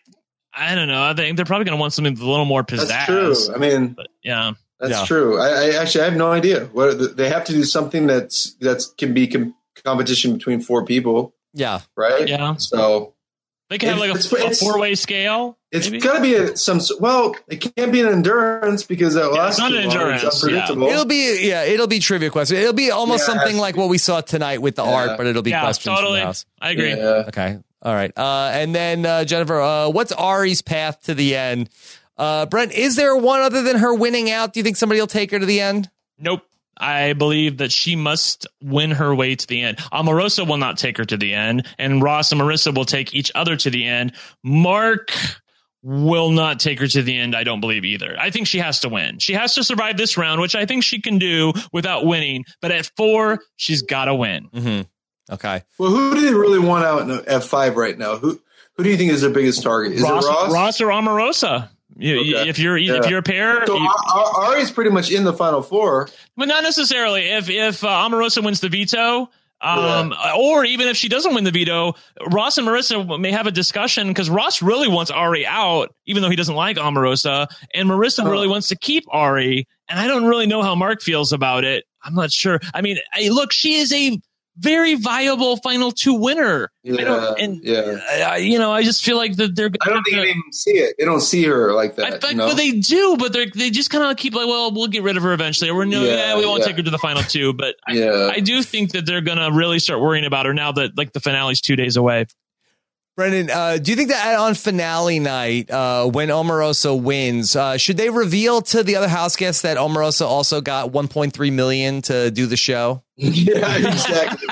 I don't know. I think they're probably going to want something with a little more pizzazz. That's true. I mean, but, yeah, that's yeah. true. I, I actually I have no idea. What they have to do something that's that's can be com- competition between four people. Yeah. Right. Yeah. So they can have like it's, a, it's, a four-way scale. It's maybe? got to be a, some. Well, it can't be an endurance because that Yeah, lasts it's not too an long. endurance, It's unpredictable. It'll be yeah, it'll be trivia question. It'll be almost Yeah, something like what we saw tonight with the Yeah. art, but it'll be Yeah, questions totally. from the house. I agree. Yeah. Okay. All right. Uh, and then uh, Jennifer, uh, what's Ari's path to the end? Uh, Brent, is there one other than her winning out? Do you think somebody will take her to the end? Nope. I believe that she must win her way to the end. Omarosa will not take her to the end, and Ross and Marissa will take each other to the end. Mark will not take her to the end, I don't believe either. I think she has to win. She has to survive this round, which I think she can do without winning. But at four, she's got to win. Mm-hmm. Okay. Well, who do they really want out in F five right now? Who who do you think is their biggest target? Is Ross, it Ross? Ross or Omarosa? You, Okay. If you're Yeah. if you're a pair, So you, Ar- Ar- Ari's pretty much in the final four. but not necessarily. If if uh, Omarosa wins the veto, um, or even if she doesn't win the veto, Ross and Marissa may have a discussion because Ross really wants Ari out, even though he doesn't like Omarosa, and Marissa Huh. really wants to keep Ari. And I don't really know how Mark feels about it. I'm not sure. I mean, I, look, she is a very viable final two winner. I Yeah, don't, and yeah. I, you know, I just feel like that they're. I don't think they even see it. They don't see her like that. I think, you know? but they do, but they they just kind of keep like, well, we'll get rid of her eventually. Or we're no, Yeah, yeah, we won't yeah. take her to the final two. But Yeah. I, I do think that they're gonna really start worrying about her now that like the finale's two days away. Brendan, uh, do you think that on finale night, uh, when Omarosa wins, uh, should they reveal to the other house guests that Omarosa also got one point three million to do the show? Yeah, exactly.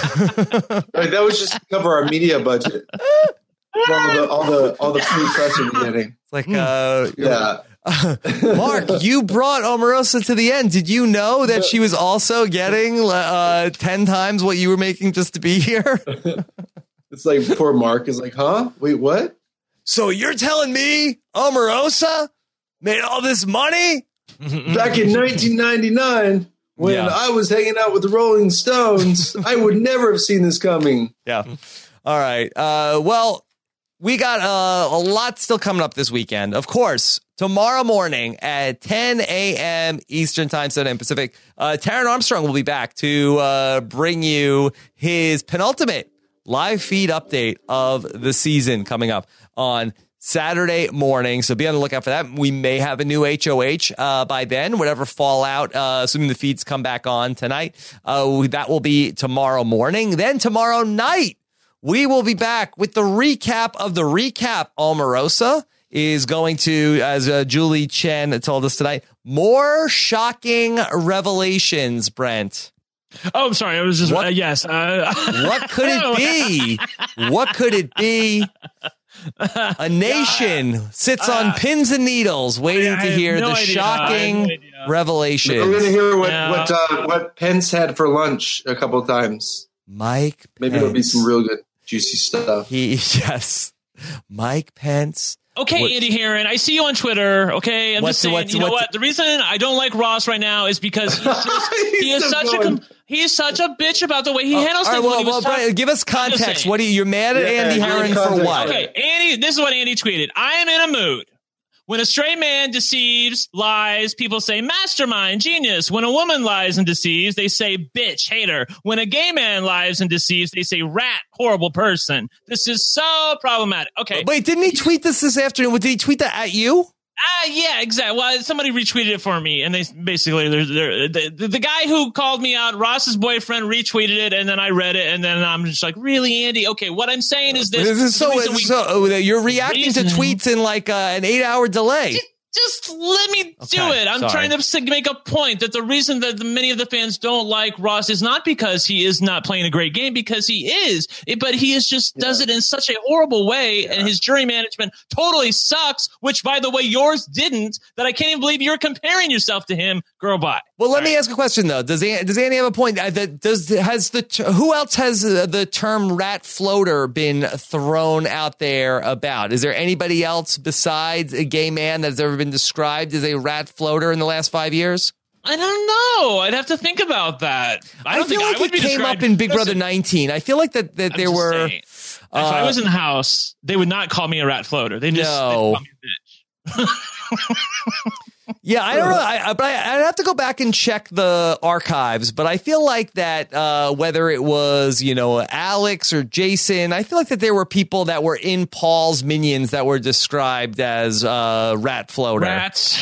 Like, that was just to cover our media budget. For all the all the all the free press we're getting. It's like, uh, Yeah. Mark, you brought Omarosa to the end. Did you know that she was also getting uh, ten times what you were making just to be here? It's like poor Mark is like, huh? Wait, what? So you're telling me Omarosa made all this money? Back in nineteen ninety-nine, when Yeah. I was hanging out with the Rolling Stones, I would never have seen this coming. Yeah. All right. Uh, well, we got uh, a lot still coming up this weekend. Of course, tomorrow morning at ten a.m. Eastern Time, seven a.m. Pacific, uh, Taron Armstrong will be back to uh, bring you his penultimate live feed update of the season coming up on Saturday morning. So be on the lookout for that. We may have a new H O H uh, by then, whatever fallout, uh, assuming the feeds come back on tonight. Uh, that will be tomorrow morning. Then tomorrow night, we will be back with the recap of the recap. Omarosa is going to, as uh, Julie Chen told us tonight, more shocking revelations, Brent. Oh, I'm sorry. I was just What? uh, yes. Uh, What could it be? What could it be? A nation sits on pins and needles waiting I to have hear no the idea. I have shocking no idea. revelation. We're going to hear what Yeah. what uh, what Pence had for lunch a couple of times. Mike Maybe Pence. it'll be some real good juicy stuff. He, yes. Mike Pence. Okay, What- Andy Herron, I see you on Twitter. Okay, I'm What's- just saying. what's- you know what's- what? The reason I don't like Ross right now is because he's just, he is He's such still a com- going. he is such a bitch about the way he handles All right, things. well, when he was well, talking- Brian, give us I'm just context. saying. What are you, you're mad at Yeah, Andy give us Herron for context. what? Okay, Andy, this is what Andy tweeted. I am in a mood. When a straight man deceives, lies, people say mastermind, genius. When a woman lies and deceives, they say bitch, hater. When a gay man lies and deceives, they say rat, horrible person. This is so problematic. Okay. Wait, didn't he tweet this this afternoon? Did he tweet that at you? Ah, yeah, exactly. Well, somebody retweeted it for me, and they basically they're, they're, the, the the guy who called me out, Ross's boyfriend, retweeted it, and then I read it, and then I'm just like, really, Andy? Okay, what I'm saying is this: This is so, the reason we- so oh, you're reacting to reason- tweets in like uh, an eight hour delay. Just let me do Okay, it. I'm sorry. trying to s- make a point that the reason that the, many of the fans don't like Ross is not because he is not playing a great game, because he is, it, but he is just does it in such a horrible way, and his jury management totally sucks. Which, by the way, yours didn't. That I can't even believe you're comparing yourself to him. Girl, bye. Well, let me ask a question though. Does An- does Andy have a point? Uh, that does has the t- who else has uh, the term rat floater been thrown out there about? Is there anybody else besides a gay man that has ever been described as a rat floater in the last five years? I don't know. I'd have to think about that. I I, don't feel think like I would it be came described- up in Big Brother Listen, nineteen. I feel like that that I'm there just were. saying. If uh, I was in the house, they would not call me a rat floater. They just no. call me a bitch. Yeah, I don't know. I, but I, I'd have to go back and check the archives. But I feel like that uh, whether it was, you know, Alex or Jason, I feel like that there were people that were in Paul's minions that were described as uh, rat floater. Rats.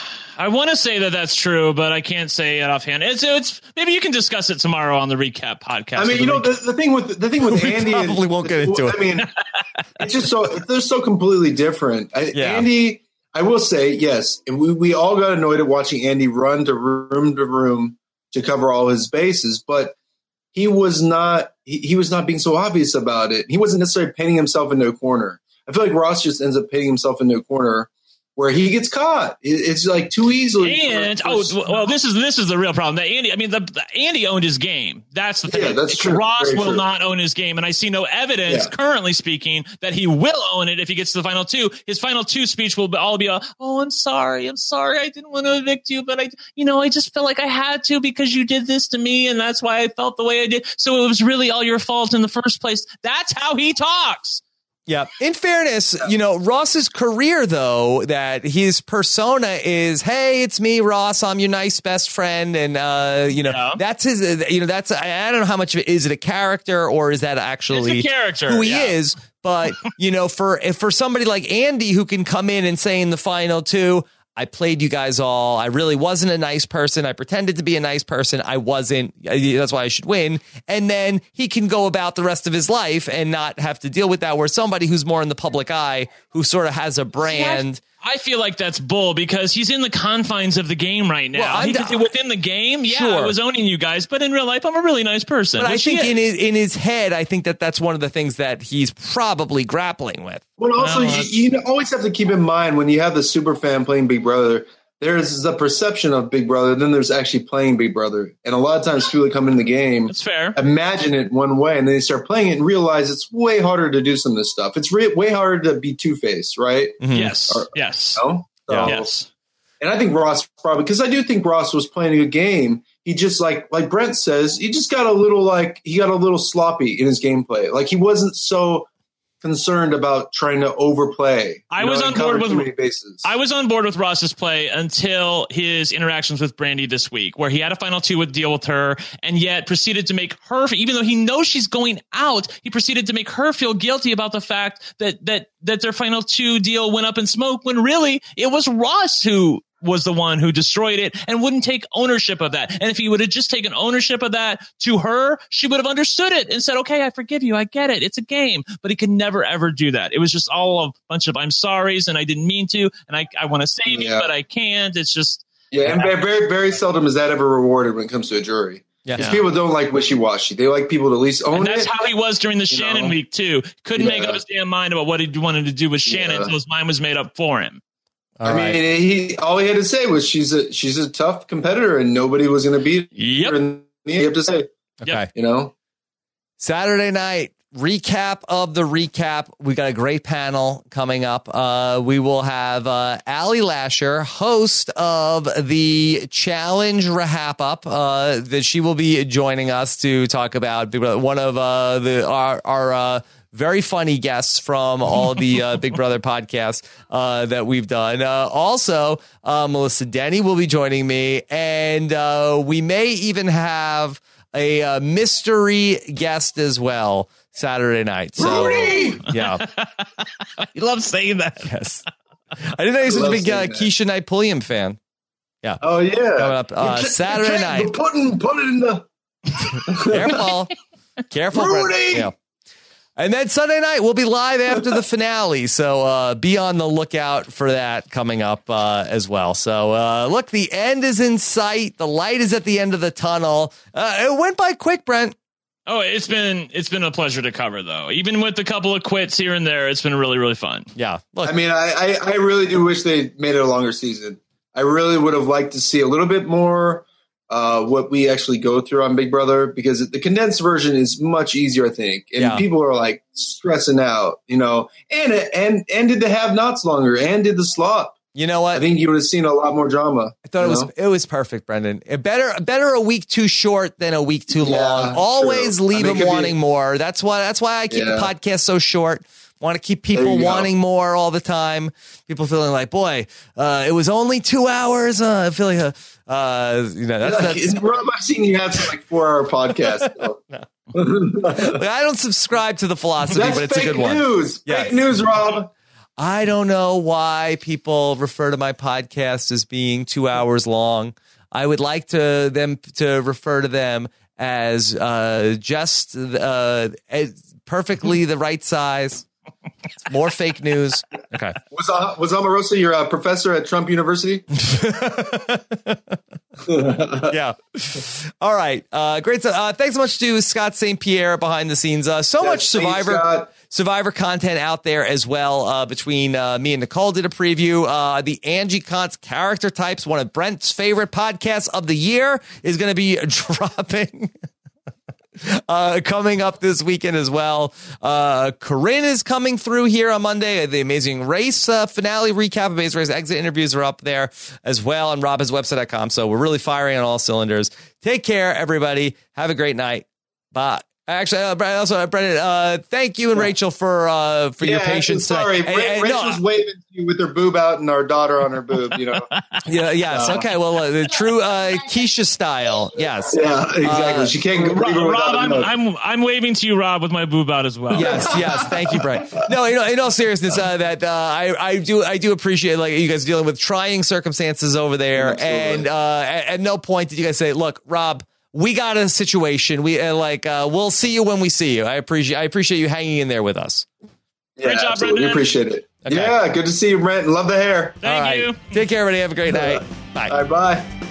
I want to say that that's true, but I can't say it offhand. It's, it's maybe you can discuss it tomorrow on the recap podcast. I mean, you know, the, the thing with the thing with Andy, probably won't get into it. I mean, it's just so they're so completely different. I, yeah. Andy, I will say, yes, we we all got annoyed at watching Andy run to room to room to cover all his bases, but he was not he, he was not being so obvious about it. He wasn't necessarily painting himself into a corner. I feel like Ross just ends up painting himself into a corner where he gets caught. It's like too easily. And for, oh for, well, this is this is the real problem. That Andy, I mean, the, the Andy owned his game. That's the thing. Yeah, that's true. Ross Very will true. not own his game, and I see no evidence, Yeah. currently speaking, that he will own it if he gets to the final two. His final two speech will be, all be, a, "Oh, I'm sorry, I'm sorry, I didn't want to evict you, but I, you know, I just felt like I had to because you did this to me, and that's why I felt the way I did. So it was really all your fault in the first place." That's how he talks. Yeah. In fairness, you know, Ross's career, though, that his persona is, hey, it's me, Ross. I'm your nice best friend. And, uh, you know, Yeah. that's his, uh, you know, that's, I, I don't know how much of it is it a character or is that actually It's a character, who he yeah. is. But, you know, for, if for somebody like Andy who can come in and say in the final two, I played you guys all. I really wasn't a nice person. I pretended to be a nice person. I wasn't. That's why I should win. And then he can go about the rest of his life and not have to deal with that. Where somebody who's more in the public eye, who sort of has a brand. I feel like that's bull because he's in the confines of the game right now. Well, I'm he d- could, within the game, yeah, Sure. I was owning you guys, but in real life, I'm a really nice person. But I which he think is. in his in his head, I think that that's one of the things that he's probably grappling with. Well, also, Well, you, you always have to keep in mind when you have the super fan playing Big Brother, there's the perception of Big Brother, then there's actually playing Big Brother. And a lot of times people that come in the game That's fair. imagine it one way, and then they start playing it and realize it's way harder to do some of this stuff. It's re- way harder to be Two-Faced, right? Mhm. Yes, Or- yes, No? Yeah. So- yes. And I think Ross probably, because I do think Ross was playing a good game. He just, like like Brent says, he just got a little, like, he got a little sloppy in his gameplay. Like, he wasn't so concerned about trying to overplay. I you know, was and on cover board with too many bases. I was on board with Ross's play until his interactions with Brandy this week, where he had a final two with deal with her, and yet proceeded to make her, even though he knows she's going out, he proceeded to make her feel guilty about the fact that that that their final two deal went up in smoke. When really it was Ross who was the one who destroyed it and wouldn't take ownership of that. And if he would have just taken ownership of that to her, she would have understood it and said, okay, I forgive you. I get it. It's a game. But he could never, ever do that. It was just all a bunch of I'm sorry's and I didn't mean to. And I, I want to save you, Yeah. but I can't. It's just. Yeah, and very, very seldom is that ever rewarded when it comes to a jury. Yeah. Because people don't like wishy-washy. They like people to at least own And that's it. how he was during the You Shannon know? week, too. Couldn't Yeah. make up his damn mind about what he wanted to do with Shannon Yeah. until his mind was made up for him. All I right. mean, he all he had to say was she's a she's a tough competitor, and nobody was going to beat Yep. her. And you have to say, Okay. you know, Saturday night recap of the recap. We got a great panel coming up. Uh, we will have uh, Allie Lasher, host of the Challenge Rahap Up, uh, that she will be joining us to talk about Big Brother. One of uh, the our our uh, very funny guests from all the uh, Big Brother podcasts uh, that we've done. Uh, also, uh, Melissa Denny will be joining me, and uh, we may even have a uh, mystery guest as well Saturday night. So, Rudy! yeah, You love saying that. yes. I didn't know you're such a love big uh, saying that. Keisha Knight Pulliam fan. oh yeah, Coming up, uh, You Saturday can't- night. but Put it, put it in the Careful, careful, Brett. Rudy! Yeah. And then Sunday night, we'll be live after the finale. So uh, be on the lookout for that coming up uh, as well. So uh, look, the end is in sight. The light is at the end of the tunnel. Uh, it went by quick, Brent. Oh, it's been it's been a pleasure to cover, though. Even with a couple of quits here and there, it's been really, really fun. Yeah. Look, I mean, I, I I really do wish they made it a longer season. I really would have liked to see a little bit more uh, what we actually go through on Big Brother, because the condensed version is much easier, I think. And Yeah. people are like stressing out, you know. And and and did the have-nots longer? And did the slop? You know what? I think you would have seen a lot more drama. I thought it was know? it was perfect, Brendan. It better better a week too short than a week too yeah, long. Always true. leave I mean, them wanting be, more. That's why that's why I keep yeah. the podcast so short. Want to keep people wanting go. more all the time. People feeling like, boy, uh, it was only two hours. Uh, I feel like, a, uh, you know, that's, like, that's Rob, I've seen you have some like four hour podcast. So. No. Like, I don't subscribe to the philosophy, that's but it's a good news. one. News, yes. Fake news, Rob. I don't know why people refer to my podcast as being two hours long. I would like to them to refer to them as uh, just uh, perfectly the right size. It's more fake news. Okay. Was uh, was Omarosa your uh, professor at Trump University? Yeah. All right. Uh, great. Uh, thanks so much to Scott Saint Pierre behind the scenes. Uh, so yes, much Survivor Scott. Survivor content out there as well. Uh, between uh, me and Nicole did a preview. Uh, the Angie Kant's Character Types, one of Brent's favorite podcasts of the year, is going to be dropping. Uh, coming up this weekend as well. Uh, Corinne is coming through here on Monday. The Amazing Race uh, finale recap, Amazing Race exit interviews are up there as well on rob his website dot com. So we're really firing on all cylinders. Take care, everybody. Have a great night. Bye. Actually, uh, also, uh, Brendan, uh, thank you and yeah. Rachel for uh, for yeah, your patience. Sorry, and, and, Rachel's no, waving to you with her boob out and our daughter on her boob. You know. Yeah. Yes. Uh, okay. Well, uh, the true uh, Keisha style. Yes. Yeah. Exactly. Uh, she can't go. Rob, Rob I'm, I'm I'm waving to you, Rob, with my boob out as well. Yes. Yes. Thank you, Brent. No. You know, in all seriousness, uh, that uh, I I do I do appreciate like you guys dealing with trying circumstances over there, Absolutely. and uh, at, at no point did you guys say, "Look, Rob, we got a situation. We uh, like uh, we'll see you when we see you." I appreciate I appreciate you hanging in there with us. Yeah, Great job, absolutely. Brendan. Appreciate it. Okay. Yeah, good to see you, Brent. Love the hair. Thank All right. you. Take care, everybody. Have a great night. Bye. Bye bye.